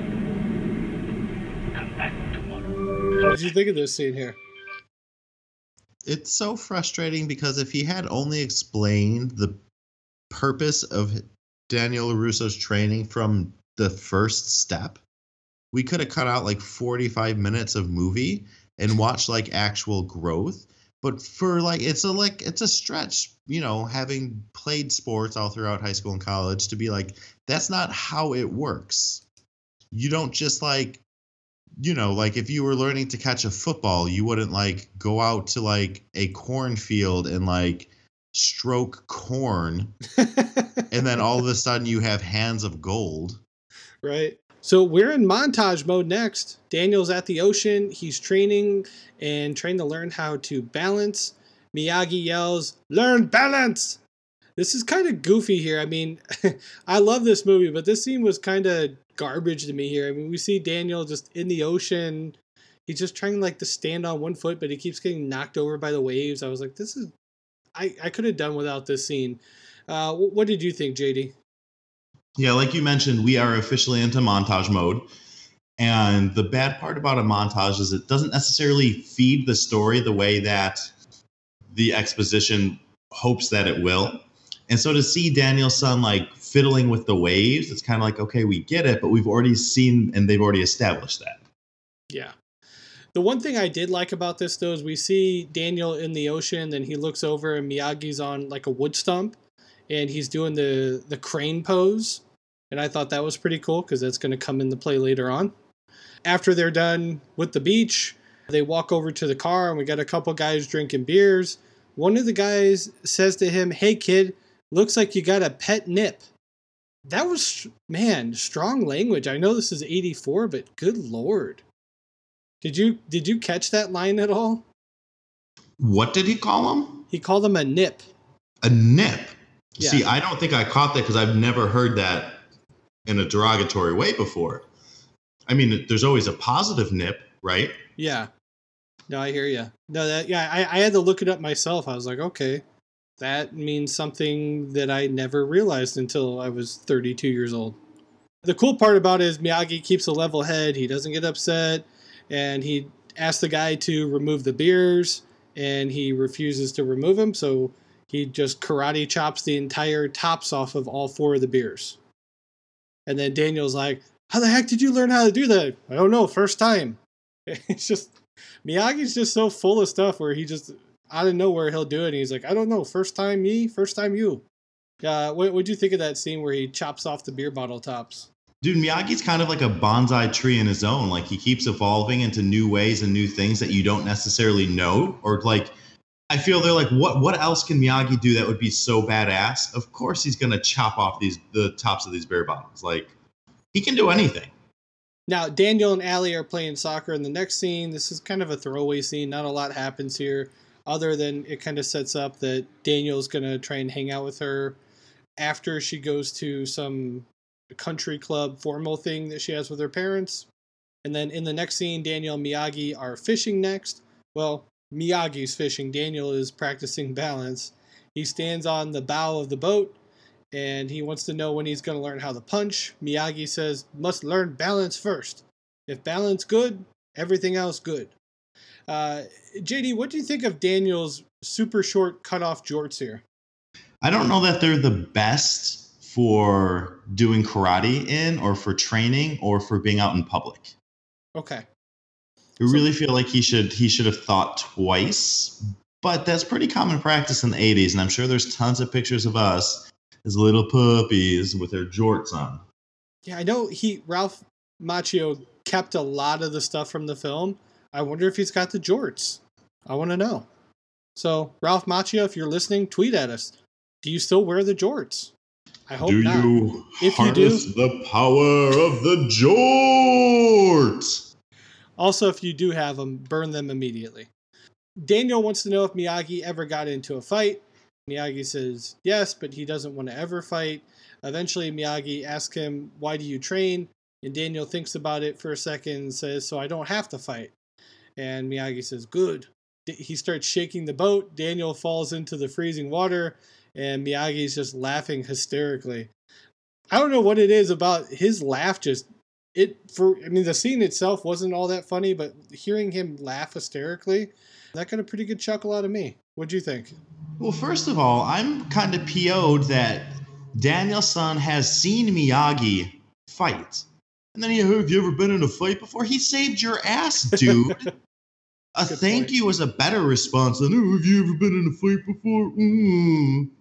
Come back tomorrow. What did you think of this scene here? It's so frustrating because if he had only explained the purpose of Daniel LaRusso's training from the first step, we could have cut out like forty-five minutes of movie and watched like actual growth. But for like, it's a like, it's a stretch, you know, having played sports all throughout high school and college to be like, that's not how it works. You don't just like, you know, like if you were learning to catch a football, you wouldn't like go out to like a cornfield and like stroke corn. And then all of a sudden you have hands of gold. Right. So we're in montage mode next. Daniel's at the ocean. He's training and trying to learn how to balance. Miyagi yells, "Learn balance!" This is kind of goofy here. I mean, I love this movie, but this scene was kind of garbage to me here. I mean, we see Daniel just in the ocean. He's just trying like to stand on one foot, but he keeps getting knocked over by the waves. I was like, this is, I, I could have done without this scene. Uh, what did you think, J D? Yeah, like you mentioned, we are officially into montage mode. And the bad part about a montage is it doesn't necessarily feed the story the way that the exposition hopes that it will. And so to see Daniel's son like fiddling with the waves, it's kind of like, okay, we get it, but we've already seen and they've already established that. Yeah. The one thing I did like about this, though, is we see Daniel in the ocean, then he looks over and Miyagi's on like a wood stump. And he's doing the, the crane pose. And I thought that was pretty cool because that's going to come into play later on. After they're done with the beach, they walk over to the car and we got a couple guys drinking beers. One of the guys says to him, "Hey, kid, looks like you got a pet nip." That was, man, strong language. I know this is eighty-four, but good Lord. Did you did you catch that line at all? What did he call him? He called him a nip. A nip? Yeah. See, I don't think I caught that because I've never heard that in a derogatory way before. I mean, there's always a positive nip, right? Yeah. No, I hear you. No, that yeah, I, I had to look it up myself. I was like, okay, that means something that I never realized until I was thirty-two years old. The cool part about it is Miyagi keeps a level head. He doesn't get upset, and he asks the guy to remove the beers, and he refuses to remove them, so he just karate chops the entire tops off of all four of the beers. And then Daniel's like, "How the heck did you learn how to do that?" "I don't know, first time." It's just, Miyagi's just so full of stuff where he just, out of nowhere, he'll do it. And he's like, "I don't know, first time me, first time you." Uh, what what'd you think of that scene where he chops off the beer bottle tops? Dude, Miyagi's kind of like a bonsai tree in his own. Like, he keeps evolving into new ways and new things that you don't necessarily know. Or, like, I feel they're like, what what else can Miyagi do that would be so badass? Of course he's going to chop off these the tops of these beer bottles. Like, he can do anything. Now, Daniel and Allie are playing soccer in the next scene. This is kind of a throwaway scene. Not a lot happens here, other than it kind of sets up that Daniel's going to try and hang out with her after she goes to some country club formal thing that she has with her parents. And then in the next scene, Daniel and Miyagi are fishing next. Well, Miyagi's fishing. Daniel is practicing balance. He stands on the bow of the boat, and he wants to know when he's going to learn how to punch. Miyagi says, "Must learn balance first. If balance good, everything else good." Uh, J D, what do you think of Daniel's super short cutoff jorts here? I don't know that they're the best for doing karate in, or for training, or for being out in public. Okay. I really feel like he should he should have thought twice, but that's pretty common practice in the eighties, and I'm sure there's tons of pictures of us as little puppies with their jorts on. Yeah, I know he Ralph Macchio kept a lot of the stuff from the film. I wonder if he's got the jorts. I want to know. So, Ralph Macchio, if you're listening, tweet at us. Do you still wear the jorts? I hope do not. You if harness you do, the power of the jort? Also, if you do have them, burn them immediately. Daniel wants to know if Miyagi ever got into a fight. Miyagi says yes, but he doesn't want to ever fight. Eventually, Miyagi asks him, "Why do you train?" And Daniel thinks about it for a second and says, "So I don't have to fight." And Miyagi says, "Good." He starts shaking the boat. Daniel falls into the freezing water, and Miyagi's just laughing hysterically. I don't know what it is about his laugh. Just it for I mean, the scene itself wasn't all that funny, but hearing him laugh hysterically, that got a pretty good chuckle out of me. What'd you think? Well, first of all, I'm kind of P O'd that Daniel-san has seen Miyagi fight. And then, you have you ever been in a fight before? He saved your ass, dude. A Good thank point. you was a better response than, oh, have you ever been in a fight before? Mm.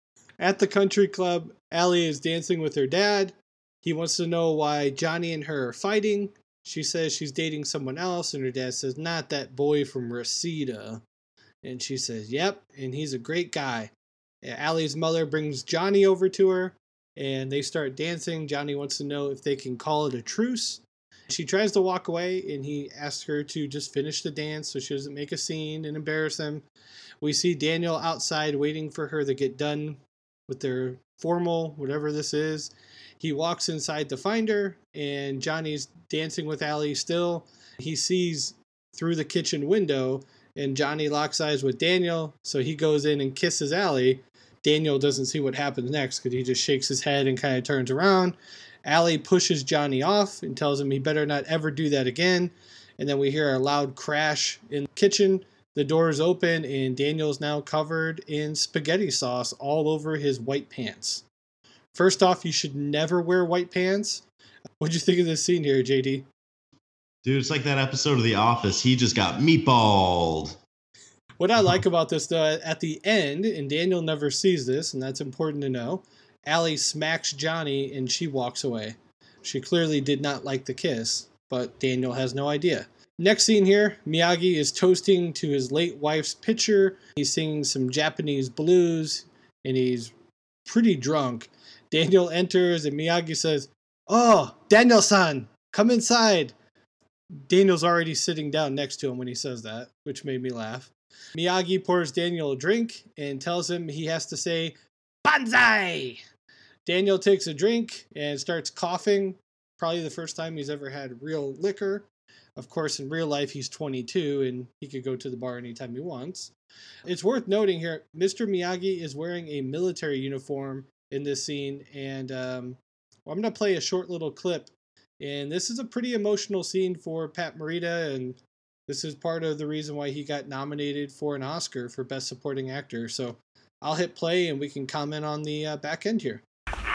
At the country club, Allie is dancing with her dad. He wants to know why Johnny and her are fighting. She says she's dating someone else, and her dad says, not that boy from Reseda. And she says, yep, and he's a great guy. Allie's mother brings Johnny over to her, and they start dancing. Johnny wants to know if they can call it a truce. She tries to walk away, and he asks her to just finish the dance so she doesn't make a scene and embarrass him. We see Daniel outside waiting for her to get done with their formal, whatever this is. He walks inside to find her, and Johnny's dancing with Allie still. He sees through the kitchen window, and Johnny locks eyes with Daniel, so he goes in and kisses Allie. Daniel doesn't see what happens next because he just shakes his head and kind of turns around. Allie pushes Johnny off and tells him he better not ever do that again. And then we hear a loud crash in the kitchen. The doors open, and Daniel's now covered in spaghetti sauce all over his white pants. First off, you should never wear white pants. What'd you think of this scene here, J D? Dude, it's like that episode of The Office. He just got meatballed. What I like about this, though, at the end, and Daniel never sees this, and that's important to know, Allie smacks Johnny and she walks away. She clearly did not like the kiss, but Daniel has no idea. Next scene here, Miyagi is toasting to his late wife's picture. He's singing some Japanese blues, and he's pretty drunk. Daniel enters, and Miyagi says, "Oh, Daniel-san, come inside." Daniel's already sitting down next to him when he says that, which made me laugh. Miyagi pours Daniel a drink and tells him he has to say, "Banzai!" Daniel takes a drink and starts coughing. Probably the first time he's ever had real liquor. Of course, in real life, he's twenty-two and he could go to the bar anytime he wants. It's worth noting here, Mister Miyagi is wearing a military uniform in this scene, and um, well, I'm going to play a short little clip. And this is a pretty emotional scene for Pat Morita, and this is part of the reason why he got nominated for an Oscar for Best Supporting Actor. So I'll hit play and we can comment on the uh, back end here.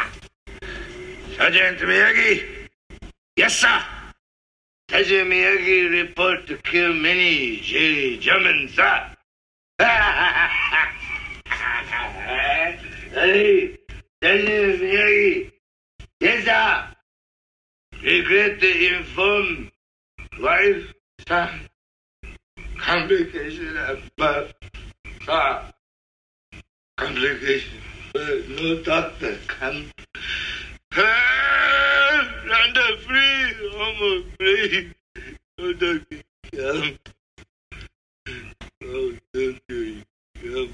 Sergeant Miyagi? Yes, sir. Sergeant Miyagi report to kill many J. German, sir. Hey, Sergeant Miyagi. Yes, sir. Regret to inform wife, son, complication of birth, sir. Complication, but no doctor come. Under free, almost free. No doctor come. No doctor come.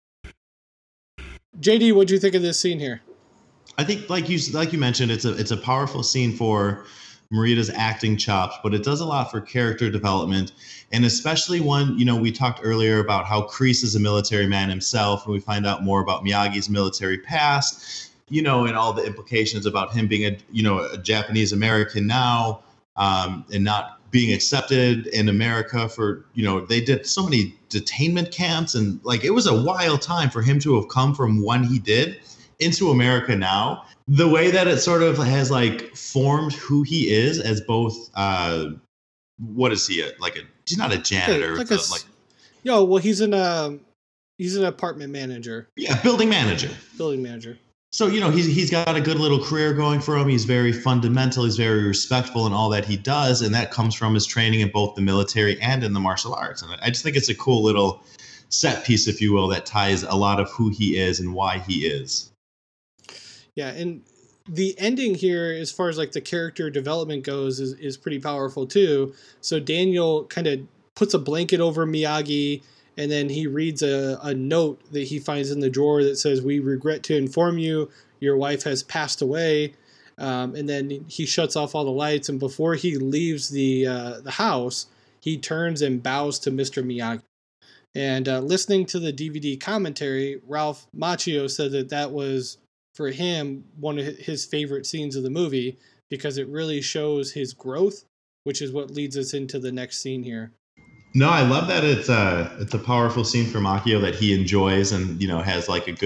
J D, what'd you think of this scene here? I think, like you like you mentioned, it's a it's a powerful scene for Morita's acting chops, but it does a lot for character development, and especially when, you know, we talked earlier about how Kreese is a military man himself, and we find out more about Miyagi's military past, you know, and all the implications about him being a you know a Japanese American now, um, and not being accepted in America for, you know, they did so many detainment camps, and like it was a wild time for him to have come from when he did into America now. The way that it sort of has like formed who he is as both, uh, what is he, a, like a, he's not a janitor. Like, like, a, a, like yo, well, he's an, uh, he's an apartment manager. Yeah, building manager. Building manager. So, you know, he's, he's got a good little career going for him. He's very fundamental. He's very respectful in all that he does. And that comes from his training in both the military and in the martial arts. And I just think it's a cool little set piece, if you will, that ties a lot of who he is and why he is. Yeah, and the ending here, as far as like the character development goes, is, is pretty powerful too. So Daniel kind of puts a blanket over Miyagi, and then he reads a, a note that he finds in the drawer that says, "We regret to inform you, your wife has passed away." Um, and then he shuts off all the lights, and before he leaves the uh, the house, he turns and bows to Mister Miyagi. And uh, listening to the D V D commentary, Ralph Macchio said that that was, for him, one of his favorite scenes of the movie, because it really shows his growth, which is what leads us into the next scene here. No, I love that it's a it's a powerful scene for Macchio that he enjoys, and, you know, has like a good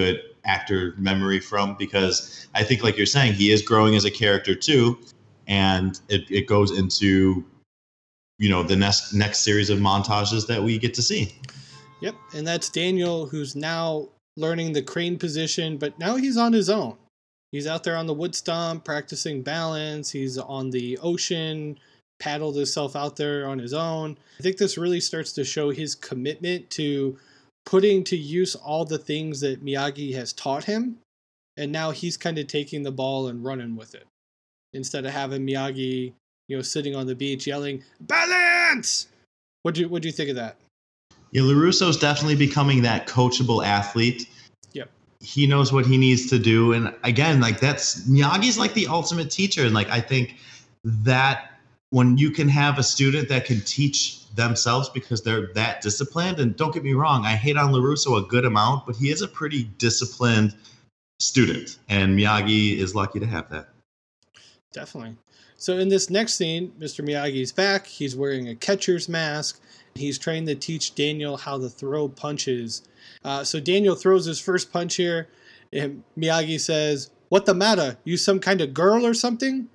actor memory from, because I think, like you're saying, he is growing as a character too, and it, it goes into, you know, the next next series of montages that we get to see. Yep, and that's Daniel, who's now learning the crane position, but now he's on his own. He's out there on the wood stump practicing balance. He's on the ocean, paddled himself out there on his own. I think this really starts to show his commitment to putting to use all the things that Miyagi has taught him, and now he's kind of taking the ball and running with it, instead of having Miyagi, you know, sitting on the beach yelling, "Balance!" What do you, what do you think of that? Yeah, LaRusso's definitely becoming that coachable athlete. Yep. He knows what he needs to do. And again, like that's Miyagi's like the ultimate teacher. And like I think that when you can have a student that can teach themselves because they're that disciplined, and don't get me wrong, I hate on LaRusso a good amount, but he is a pretty disciplined student. And Miyagi is lucky to have that. Definitely. So in this next scene, Mister Miyagi's back. He's wearing a catcher's mask. He's trying to teach Daniel how to throw punches. Uh, so Daniel throws his first punch here, and Miyagi says, "What the matter? You some kind of girl or something?"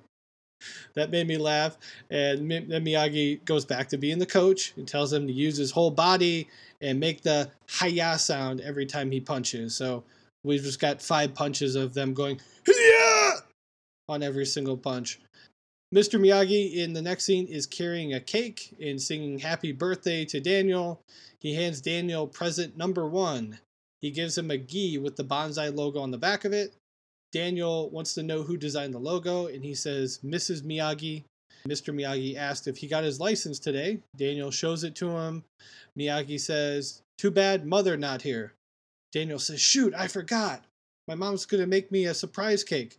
That made me laugh. And then Miyagi goes back to being the coach and tells him to use his whole body and make the hi-ya sound every time he punches. So we've just got five punches of them going, "Hi-ya!" on every single punch. Mister Miyagi in the next scene is carrying a cake and singing happy birthday to Daniel. He hands Daniel present number one. He gives him a gi with the bonsai logo on the back of it. Daniel wants to know who designed the logo, and he says, "Missus Miyagi." Mister Miyagi asked if he got his license today. Daniel shows it to him. Miyagi says, "Too bad mother not here." Daniel says, "Shoot, I forgot. My mom's going to make me a surprise cake."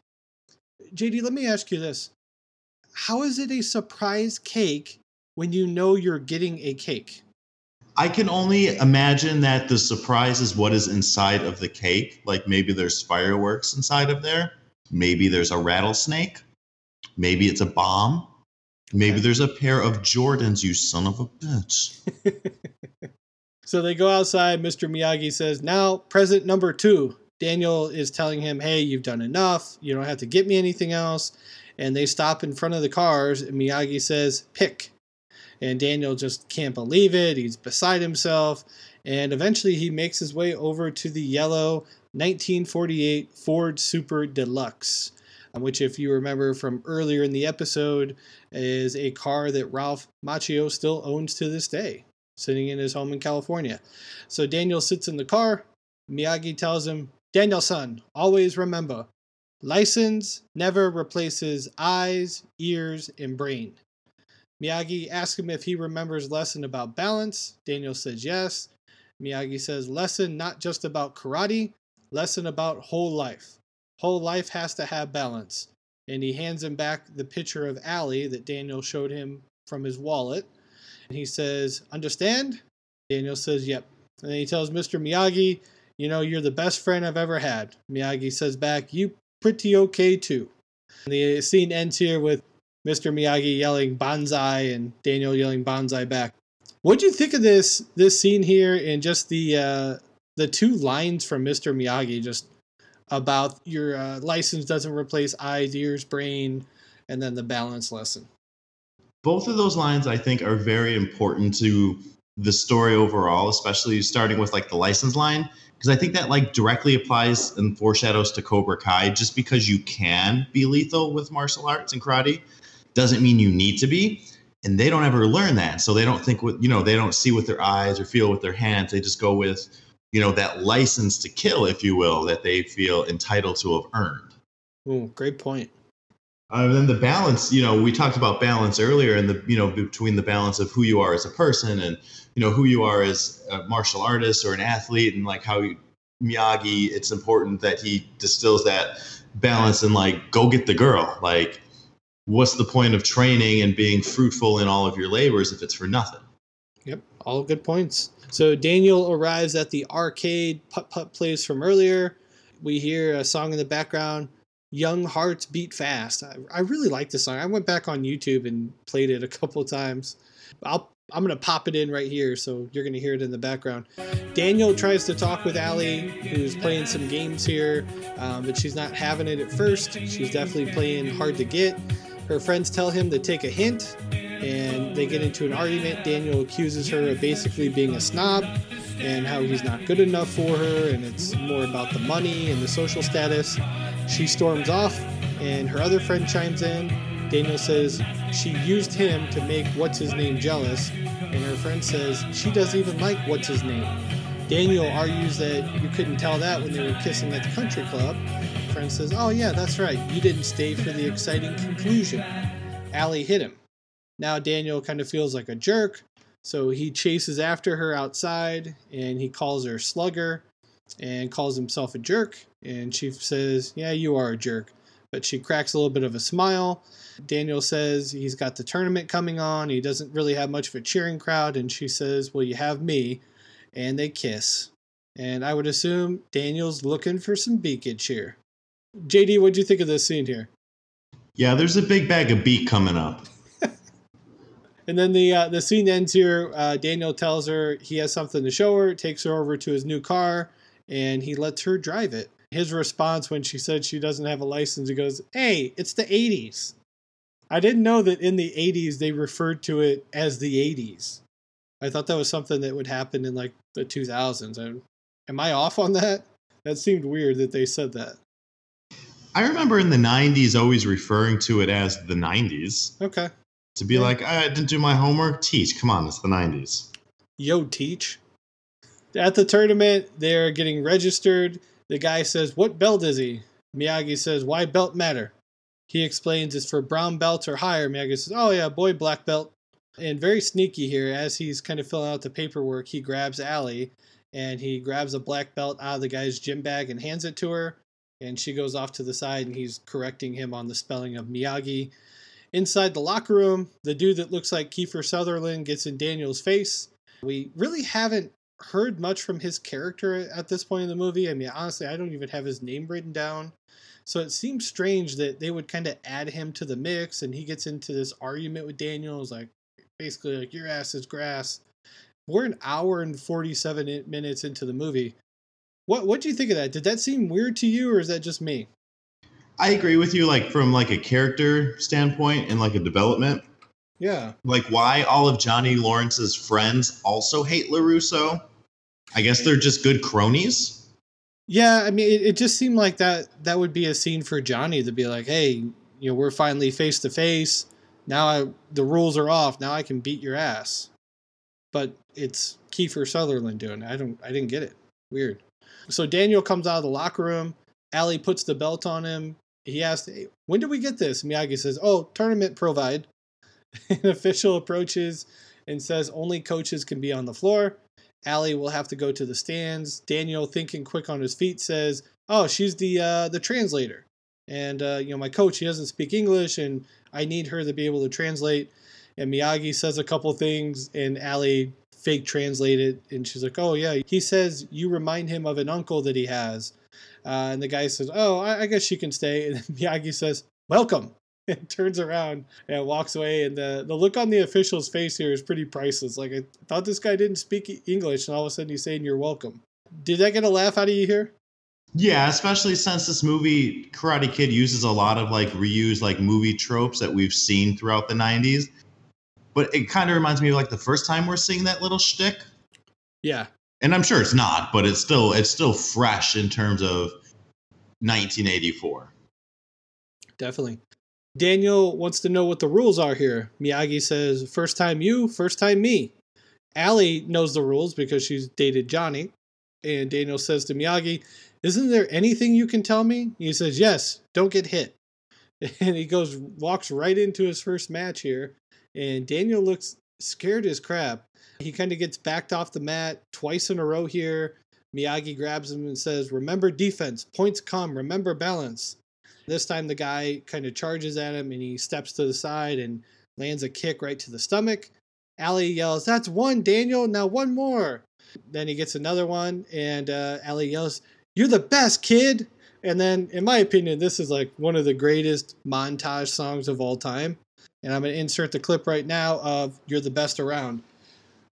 J D, let me ask you this. How is it a surprise cake when you know you're getting a cake? I can only imagine that the surprise is what is inside of the cake. Like maybe there's fireworks inside of there. Maybe there's a rattlesnake. Maybe it's a bomb. Maybe okay. There's a pair of Jordans, you son of a bitch. So they go outside. Mister Miyagi says, "Now, present number two." Daniel is telling him, "Hey, you've done enough. You don't have to get me anything else." And they stop in front of the cars, and Miyagi says, "Pick." And Daniel just can't believe it. He's beside himself. And eventually he makes his way over to the yellow nineteen forty-eight Ford Super Deluxe, which, if you remember from earlier in the episode, is a car that Ralph Macchio still owns to this day, sitting in his home in California. So Daniel sits in the car. Miyagi tells him, "Daniel-san, always remember, license never replaces eyes, ears, and brain." Miyagi asks him if he remembers lesson about balance. Daniel says yes. Miyagi says, "Lesson not just about karate, lesson about whole life. Whole life has to have balance." And he hands him back the picture of Allie that Daniel showed him from his wallet. And he says, "Understand?" Daniel says, "Yep." And then he tells Mister Miyagi, "You know, you're the best friend I've ever had." Miyagi says back, "You pretty okay too." And the scene ends here with Mister Miyagi yelling "Banzai" and Daniel yelling "Banzai" back. What do you think of this this scene here, and just the uh, the two lines from Mister Miyagi, just about your uh, license doesn't replace eyes, ears, brain, and then the balance lesson? Both of those lines, I think, are very important to the story overall, especially starting with like the license line, because I think that like directly applies and foreshadows to Cobra Kai. Just because you can be lethal with martial arts and karate doesn't mean you need to be. And they don't ever learn that. So they don't think with, you know, they don't see with their eyes or feel with their hands. They just go with, you know, that license to kill, if you will, that they feel entitled to have earned. Oh, great point. Uh, and then the balance, you know, we talked about balance earlier, and the, you know, between the balance of who you are as a person and, you know, who you are as a martial artist or an athlete, and like how you, Miyagi, it's important that he distills that balance and like, go get the girl. Like, what's the point of training and being fruitful in all of your labors if it's for nothing? Yep, all good points. So Daniel arrives at the arcade putt-putt place from earlier. We hear a song in the background, "Young Hearts Beat Fast." I, I really like this song. I went back on YouTube and played it a couple times. I'll I'm going to pop it in right here, so you're going to hear it in the background. Daniel tries to talk with Allie, who's playing some games here, um, but she's not having it at first. She's definitely playing hard to get. Her friends tell him to take a hint, and they get into an argument. Daniel accuses her of basically being a snob and how he's not good enough for her, and it's more about the money and the social status. She storms off, and her other friend chimes in. Daniel says she used him to make What's-His-Name jealous, and her friend says she doesn't even like What's-His-Name. Daniel argues that you couldn't tell that when they were kissing at the country club. Her friend says, oh yeah, that's right, you didn't stay for the exciting conclusion. Allie hit him. Now Daniel kind of feels like a jerk, so he chases after her outside, and he calls her slugger, and calls himself a jerk, and she says, yeah, you are a jerk. But she cracks a little bit of a smile. Daniel says he's got the tournament coming on. He doesn't really have much of a cheering crowd. And she says, well, you have me. And they kiss. And I would assume Daniel's looking for some beakage here. J D, what'd you think of this scene here? Yeah, there's a big bag of beak coming up. And then the uh, the scene ends here. Uh, Daniel tells her he has something to show her, takes her over to his new car, and he lets her drive it. His response when she said she doesn't have a license, he goes, hey, it's the eighties. I didn't know that in the eighties they referred to it as the eighties. I thought that was something that would happen in like the two thousands. I, am I off on that? That seemed weird that they said that. I remember in the nineties always referring to it as the nineties. Okay. To be yeah. like, I didn't do my homework. Teach, come on, it's the nineties. Yo, teach. At the tournament, they're getting registered. The guy says, what belt is he? Miyagi says, why belt matter? He explains it's for brown belts or higher. Miyagi says, oh yeah, boy, black belt. And very sneaky here, as he's kind of filling out the paperwork, he grabs Allie, and he grabs a black belt out of the guy's gym bag and hands it to her. And she goes off to the side, and he's correcting him on the spelling of Miyagi. Inside the locker room, the dude that looks like Kiefer Sutherland gets in Daniel's face. We really haven't heard much from his character at this point in the movie. I mean, honestly, I don't even have his name written down. So it seems strange that they would kind of add him to the mix, and he gets into this argument with Daniel. It's like, basically, like, your ass is grass. We're an hour and forty-seven minutes into the movie. What what do you think of that? Did that seem weird to you, or is that just me? I agree with you, like, from, like, a character standpoint and, like, a development. Yeah. Like, why all of Johnny Lawrence's friends also hate LaRusso? I guess they're just good cronies? Yeah, I mean, it, it just seemed like that that would be a scene for Johnny to be like, hey, you know, we're finally face-to-face. Now I, the rules are off. Now I can beat your ass. But it's Kiefer Sutherland doing it. I don't, I didn't get it. Weird. So Daniel comes out of the locker room. Allie puts the belt on him. He asks, hey, when did we get this? Miyagi says, oh, tournament provide. An official approaches and says only coaches can be on the floor. Allie will have to go to the stands. Daniel, thinking quick on his feet, says, oh, she's the uh, the translator. And, uh, you know, my coach, he doesn't speak English, and I need her to be able to translate. And Miyagi says a couple things, and Allie fake translate it. And she's like, oh, yeah, he says you remind him of an uncle that he has. Uh, and the guy says, oh, I, I guess she can stay. And then Miyagi says, welcome. And turns around and walks away. And the, the look on the official's face here is pretty priceless. Like, I thought this guy didn't speak English, and all of a sudden he's saying you're welcome. Did that get a laugh out of you here? Yeah, especially since this movie, Karate Kid, uses a lot of, like, reused, like, movie tropes that we've seen throughout the nineties. But it kind of reminds me of, like, the first time we're seeing that little shtick. Yeah. And I'm sure it's not, but it's still it's still fresh in terms of nineteen eighty-four. Definitely. Daniel wants to know what the rules are here. Miyagi says, first time you, first time me. Allie knows the rules because she's dated Johnny. And Daniel says to Miyagi, isn't there anything you can tell me? He says, yes, don't get hit. And he goes, walks right into his first match here. And Daniel looks scared as crap. He kind of gets backed off the mat twice in a row here. Miyagi grabs him and says, remember defense, points come, remember balance. This time the guy kind of charges at him, and he steps to the side and lands a kick right to the stomach. Allie yells, that's one, Daniel, now one more. Then he gets another one, and uh, Allie yells, you're the best, kid. And then, in my opinion, this is like one of the greatest montage songs of all time. And I'm going to insert the clip right now of You're the Best Around.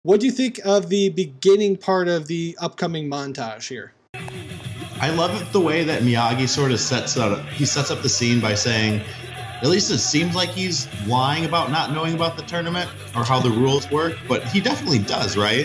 What do you think of the beginning part of the upcoming montage here? I love it the way that Miyagi sort of sets up. He sets up the scene by saying, at least it seems like he's lying about not knowing about the tournament or how the rules work, but he definitely does, right?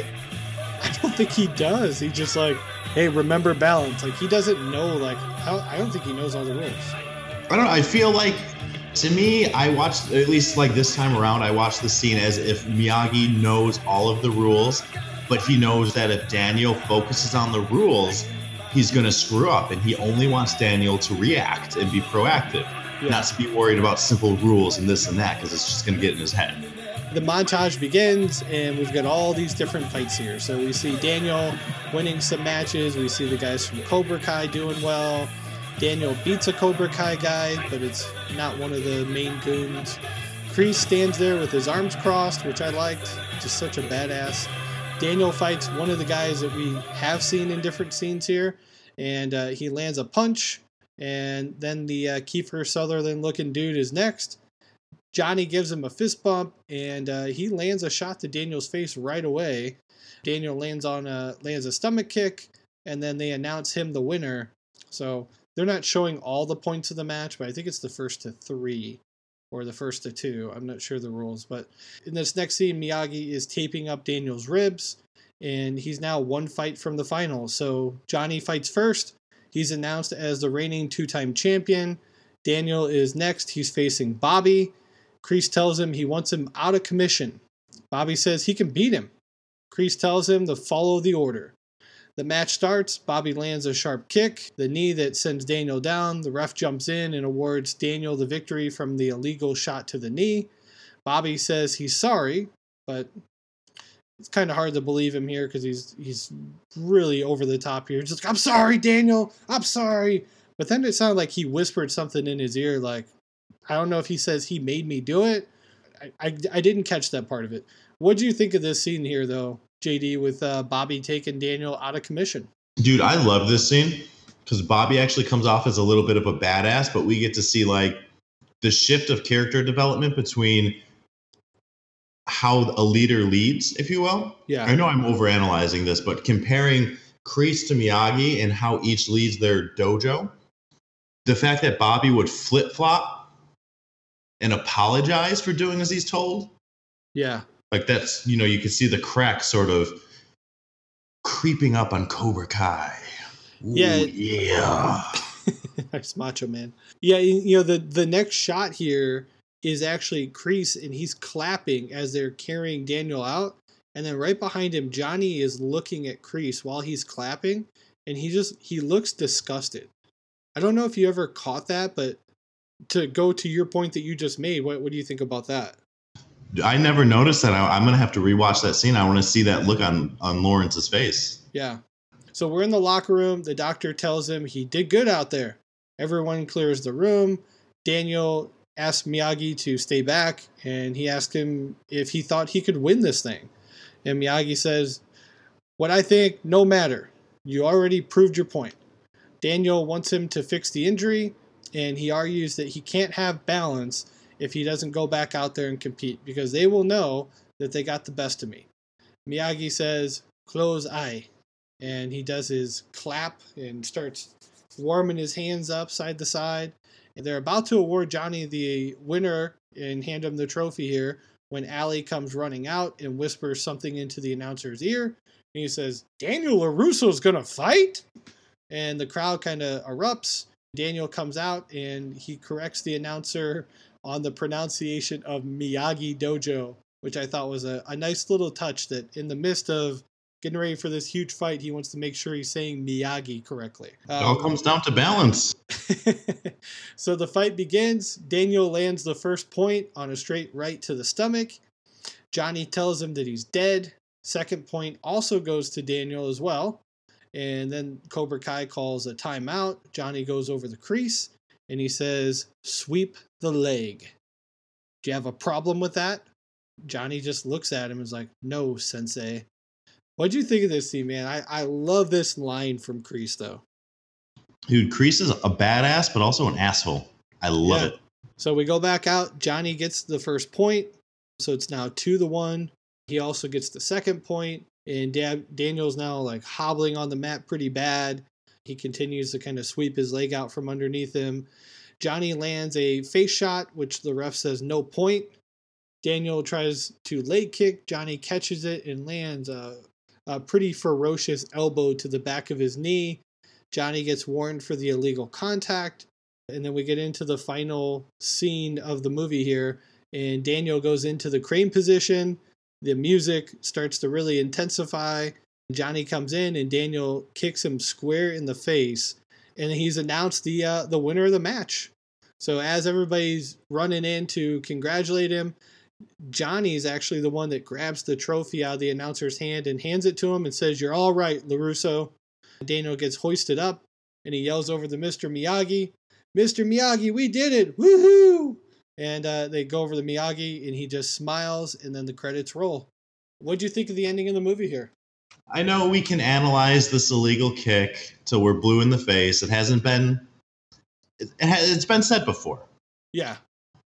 I don't think he does. He just like, hey, remember balance. Like, he doesn't know, like, how, I don't think he knows all the rules. I don't know. I feel like, to me, I watched, at least like this time around, I watched the scene as if Miyagi knows all of the rules, but he knows that if Daniel focuses on the rules, he's going to screw up, and he only wants Daniel to react and be proactive, yeah. not to be worried about simple rules and this and that, because it's just going to get in his head. The montage begins, and we've got all these different fights here. So we see Daniel winning some matches. We see the guys from Cobra Kai doing well. Daniel beats a Cobra Kai guy, but it's not one of the main goons. Kreese stands there with his arms crossed, which I liked. Just such a badass. Daniel fights one of the guys that we have seen in different scenes here, and uh, he lands a punch, and then the uh, Kiefer Sutherland-looking dude is next. Johnny gives him a fist bump, and uh, he lands a shot to Daniel's face right away. Daniel lands on a lands a stomach kick, and then they announce him the winner. So they're not showing all the points of the match, but I think it's the first to three or the first to two. I'm not sure the rules. But in this next scene, Miyagi is taping up Daniel's ribs, and he's now one fight from the final. So Johnny fights first. He's announced as the reigning two-time champion. Daniel is next. He's facing Bobby. Kreese tells him he wants him out of commission. Bobby says he can beat him. Kreese tells him to follow the order. The match starts. Bobby lands a sharp kick, the knee that sends Daniel down. The ref jumps in and awards Daniel the victory from the illegal shot to the knee. Bobby says he's sorry, but it's kind of hard to believe him here because he's he's really over the top here. Just like, I'm sorry, Daniel. I'm sorry. But then it sounded like he whispered something in his ear, like, I don't know if he says he made me do it. I, I, I didn't catch that part of it. What do you think of this scene here, though, J D, with uh, Bobby taking Daniel out of commission? Dude, I love this scene because Bobby actually comes off as a little bit of a badass, but we get to see like the shift of character development between how a leader leads, if you will. Yeah. I know I'm overanalyzing this, but comparing Kreese to Miyagi and how each leads their dojo, the fact that Bobby would flip-flop and apologize for doing as he's told. Yeah. Like that's, you know, you can see the crack sort of creeping up on Cobra Kai. Ooh, yeah. Yeah. Nice Macho Man. Yeah, you know, the, the next shot here is actually Kreese, and he's clapping as they're carrying Daniel out. And then right behind him, Johnny is looking at Kreese while he's clapping, and he just, he looks disgusted. I don't know if you ever caught that, but to go to your point that you just made, what, what do you think about that? I never noticed that. I, I'm going to have to rewatch that scene. I want to see that look on, on Lawrence's face. Yeah. So we're in the locker room. The doctor tells him he did good out there. Everyone clears the room. Daniel asks Miyagi to stay back, and he asked him if he thought he could win this thing. And Miyagi says, what I think, no matter. You already proved your point. Daniel wants him to fix the injury, and he argues that he can't have balance if he doesn't go back out there and compete, because they will know that they got the best of me. Miyagi says, close eye. And he does his clap and starts warming his hands up side to side. And they're about to award Johnny the winner and hand him the trophy here when Ali comes running out and whispers something into the announcer's ear. And he says, Daniel LaRusso's going to fight? And the crowd kind of erupts. Daniel comes out and he corrects the announcer on the pronunciation of Miyagi Dojo, which I thought was a, a nice little touch that in the midst of getting ready for this huge fight, he wants to make sure he's saying Miyagi correctly. Um, it all comes down to balance. So the fight begins. Daniel lands the first point on a straight right to the stomach. Johnny tells him that he's dead. Second point also goes to Daniel as well. And then Cobra Kai calls a timeout. Johnny goes over the crease and he says, sweep the leg. Do you have a problem with that? Johnny just looks at him and is like, no, sensei. What do you think of this scene, man? I, I love this line from Kreese, though. Dude, Kreese is a badass, but also an asshole. I love yeah. it. So we go back out. Johnny gets the first point. So it's now two to one He also gets the second point, and da- Daniel's now like hobbling on the mat pretty bad. He continues to kind of sweep his leg out from underneath him. Johnny lands a face shot, which the ref says no point. Daniel tries to leg kick. Johnny catches it and lands a, a pretty ferocious elbow to the back of his knee. Johnny gets warned for the illegal contact. And then we get into the final scene of the movie here. And Daniel goes into the crane position. The music starts to really intensify. Johnny comes in and Daniel kicks him square in the face. And he's announced the uh, the winner of the match. So as everybody's running in to congratulate him, Johnny's actually the one that grabs the trophy out of the announcer's hand and hands it to him and says, "You're all right, LaRusso." Daniel gets hoisted up and he yells over to Mister Miyagi, "Mister Miyagi, we did it! Woohoo!" And uh, they go over to Miyagi and he just smiles and then the credits roll. What'd you think of the ending of the movie here? I know we can analyze this illegal kick till we're blue in the face. It hasn't been, it has, it's been said before. Yeah.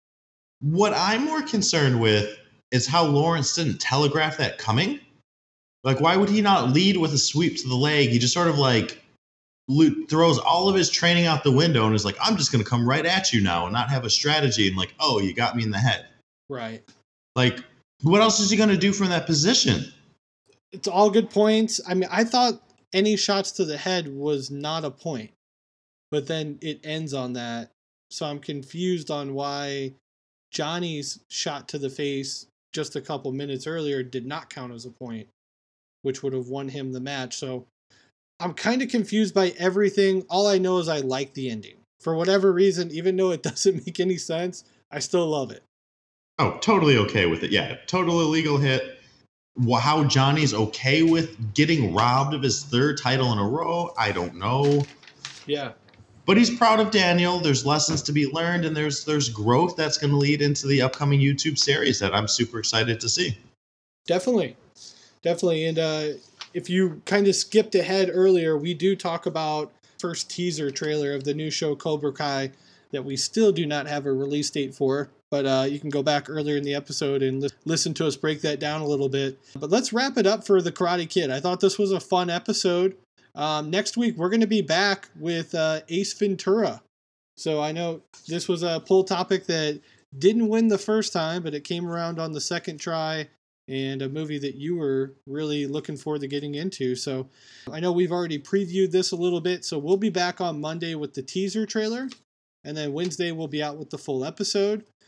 What I'm more concerned with is how Lawrence didn't telegraph that coming. Like, why would he not lead with a sweep to the leg? He just sort of like throws all of his training out the window and is like, I'm just going to come right at you now and not have a strategy. And like, oh, you got me in the head. Right. Like, what else is he going to do from that position? It's all good points. I mean, I thought any shots to the head was not a point, but then it ends on that. So I'm confused on why Johnny's shot to the face just a couple minutes earlier did not count as a point, which would have won him the match. So I'm kind of confused by everything. All I know is I like the ending. For whatever reason, even though it doesn't make any sense, I still love it. Oh, totally okay with it. Yeah, total illegal hit. How Johnny's okay with getting robbed of his third title in a row, I don't know. Yeah. But he's proud of Daniel. There's lessons to be learned, and there's there's growth that's going to lead into the upcoming YouTube series that I'm super excited to see. Definitely. Definitely. And uh, if you kind of skipped ahead earlier, we do talk about first teaser trailer of the new show Cobra Kai that we still do not have a release date for. But uh, you can go back earlier in the episode and li- listen to us break that down a little bit. But let's wrap it up for The Karate Kid. I thought this was a fun episode. Um, next week, we're going to be back with uh, Ace Ventura. So I know this was a poll topic that didn't win the first time, but it came around on the second try, and a movie that you were really looking forward to getting into. So I know we've already previewed this a little bit, so we'll be back on Monday with the teaser trailer. And then Wednesday, we'll be out with the full episode.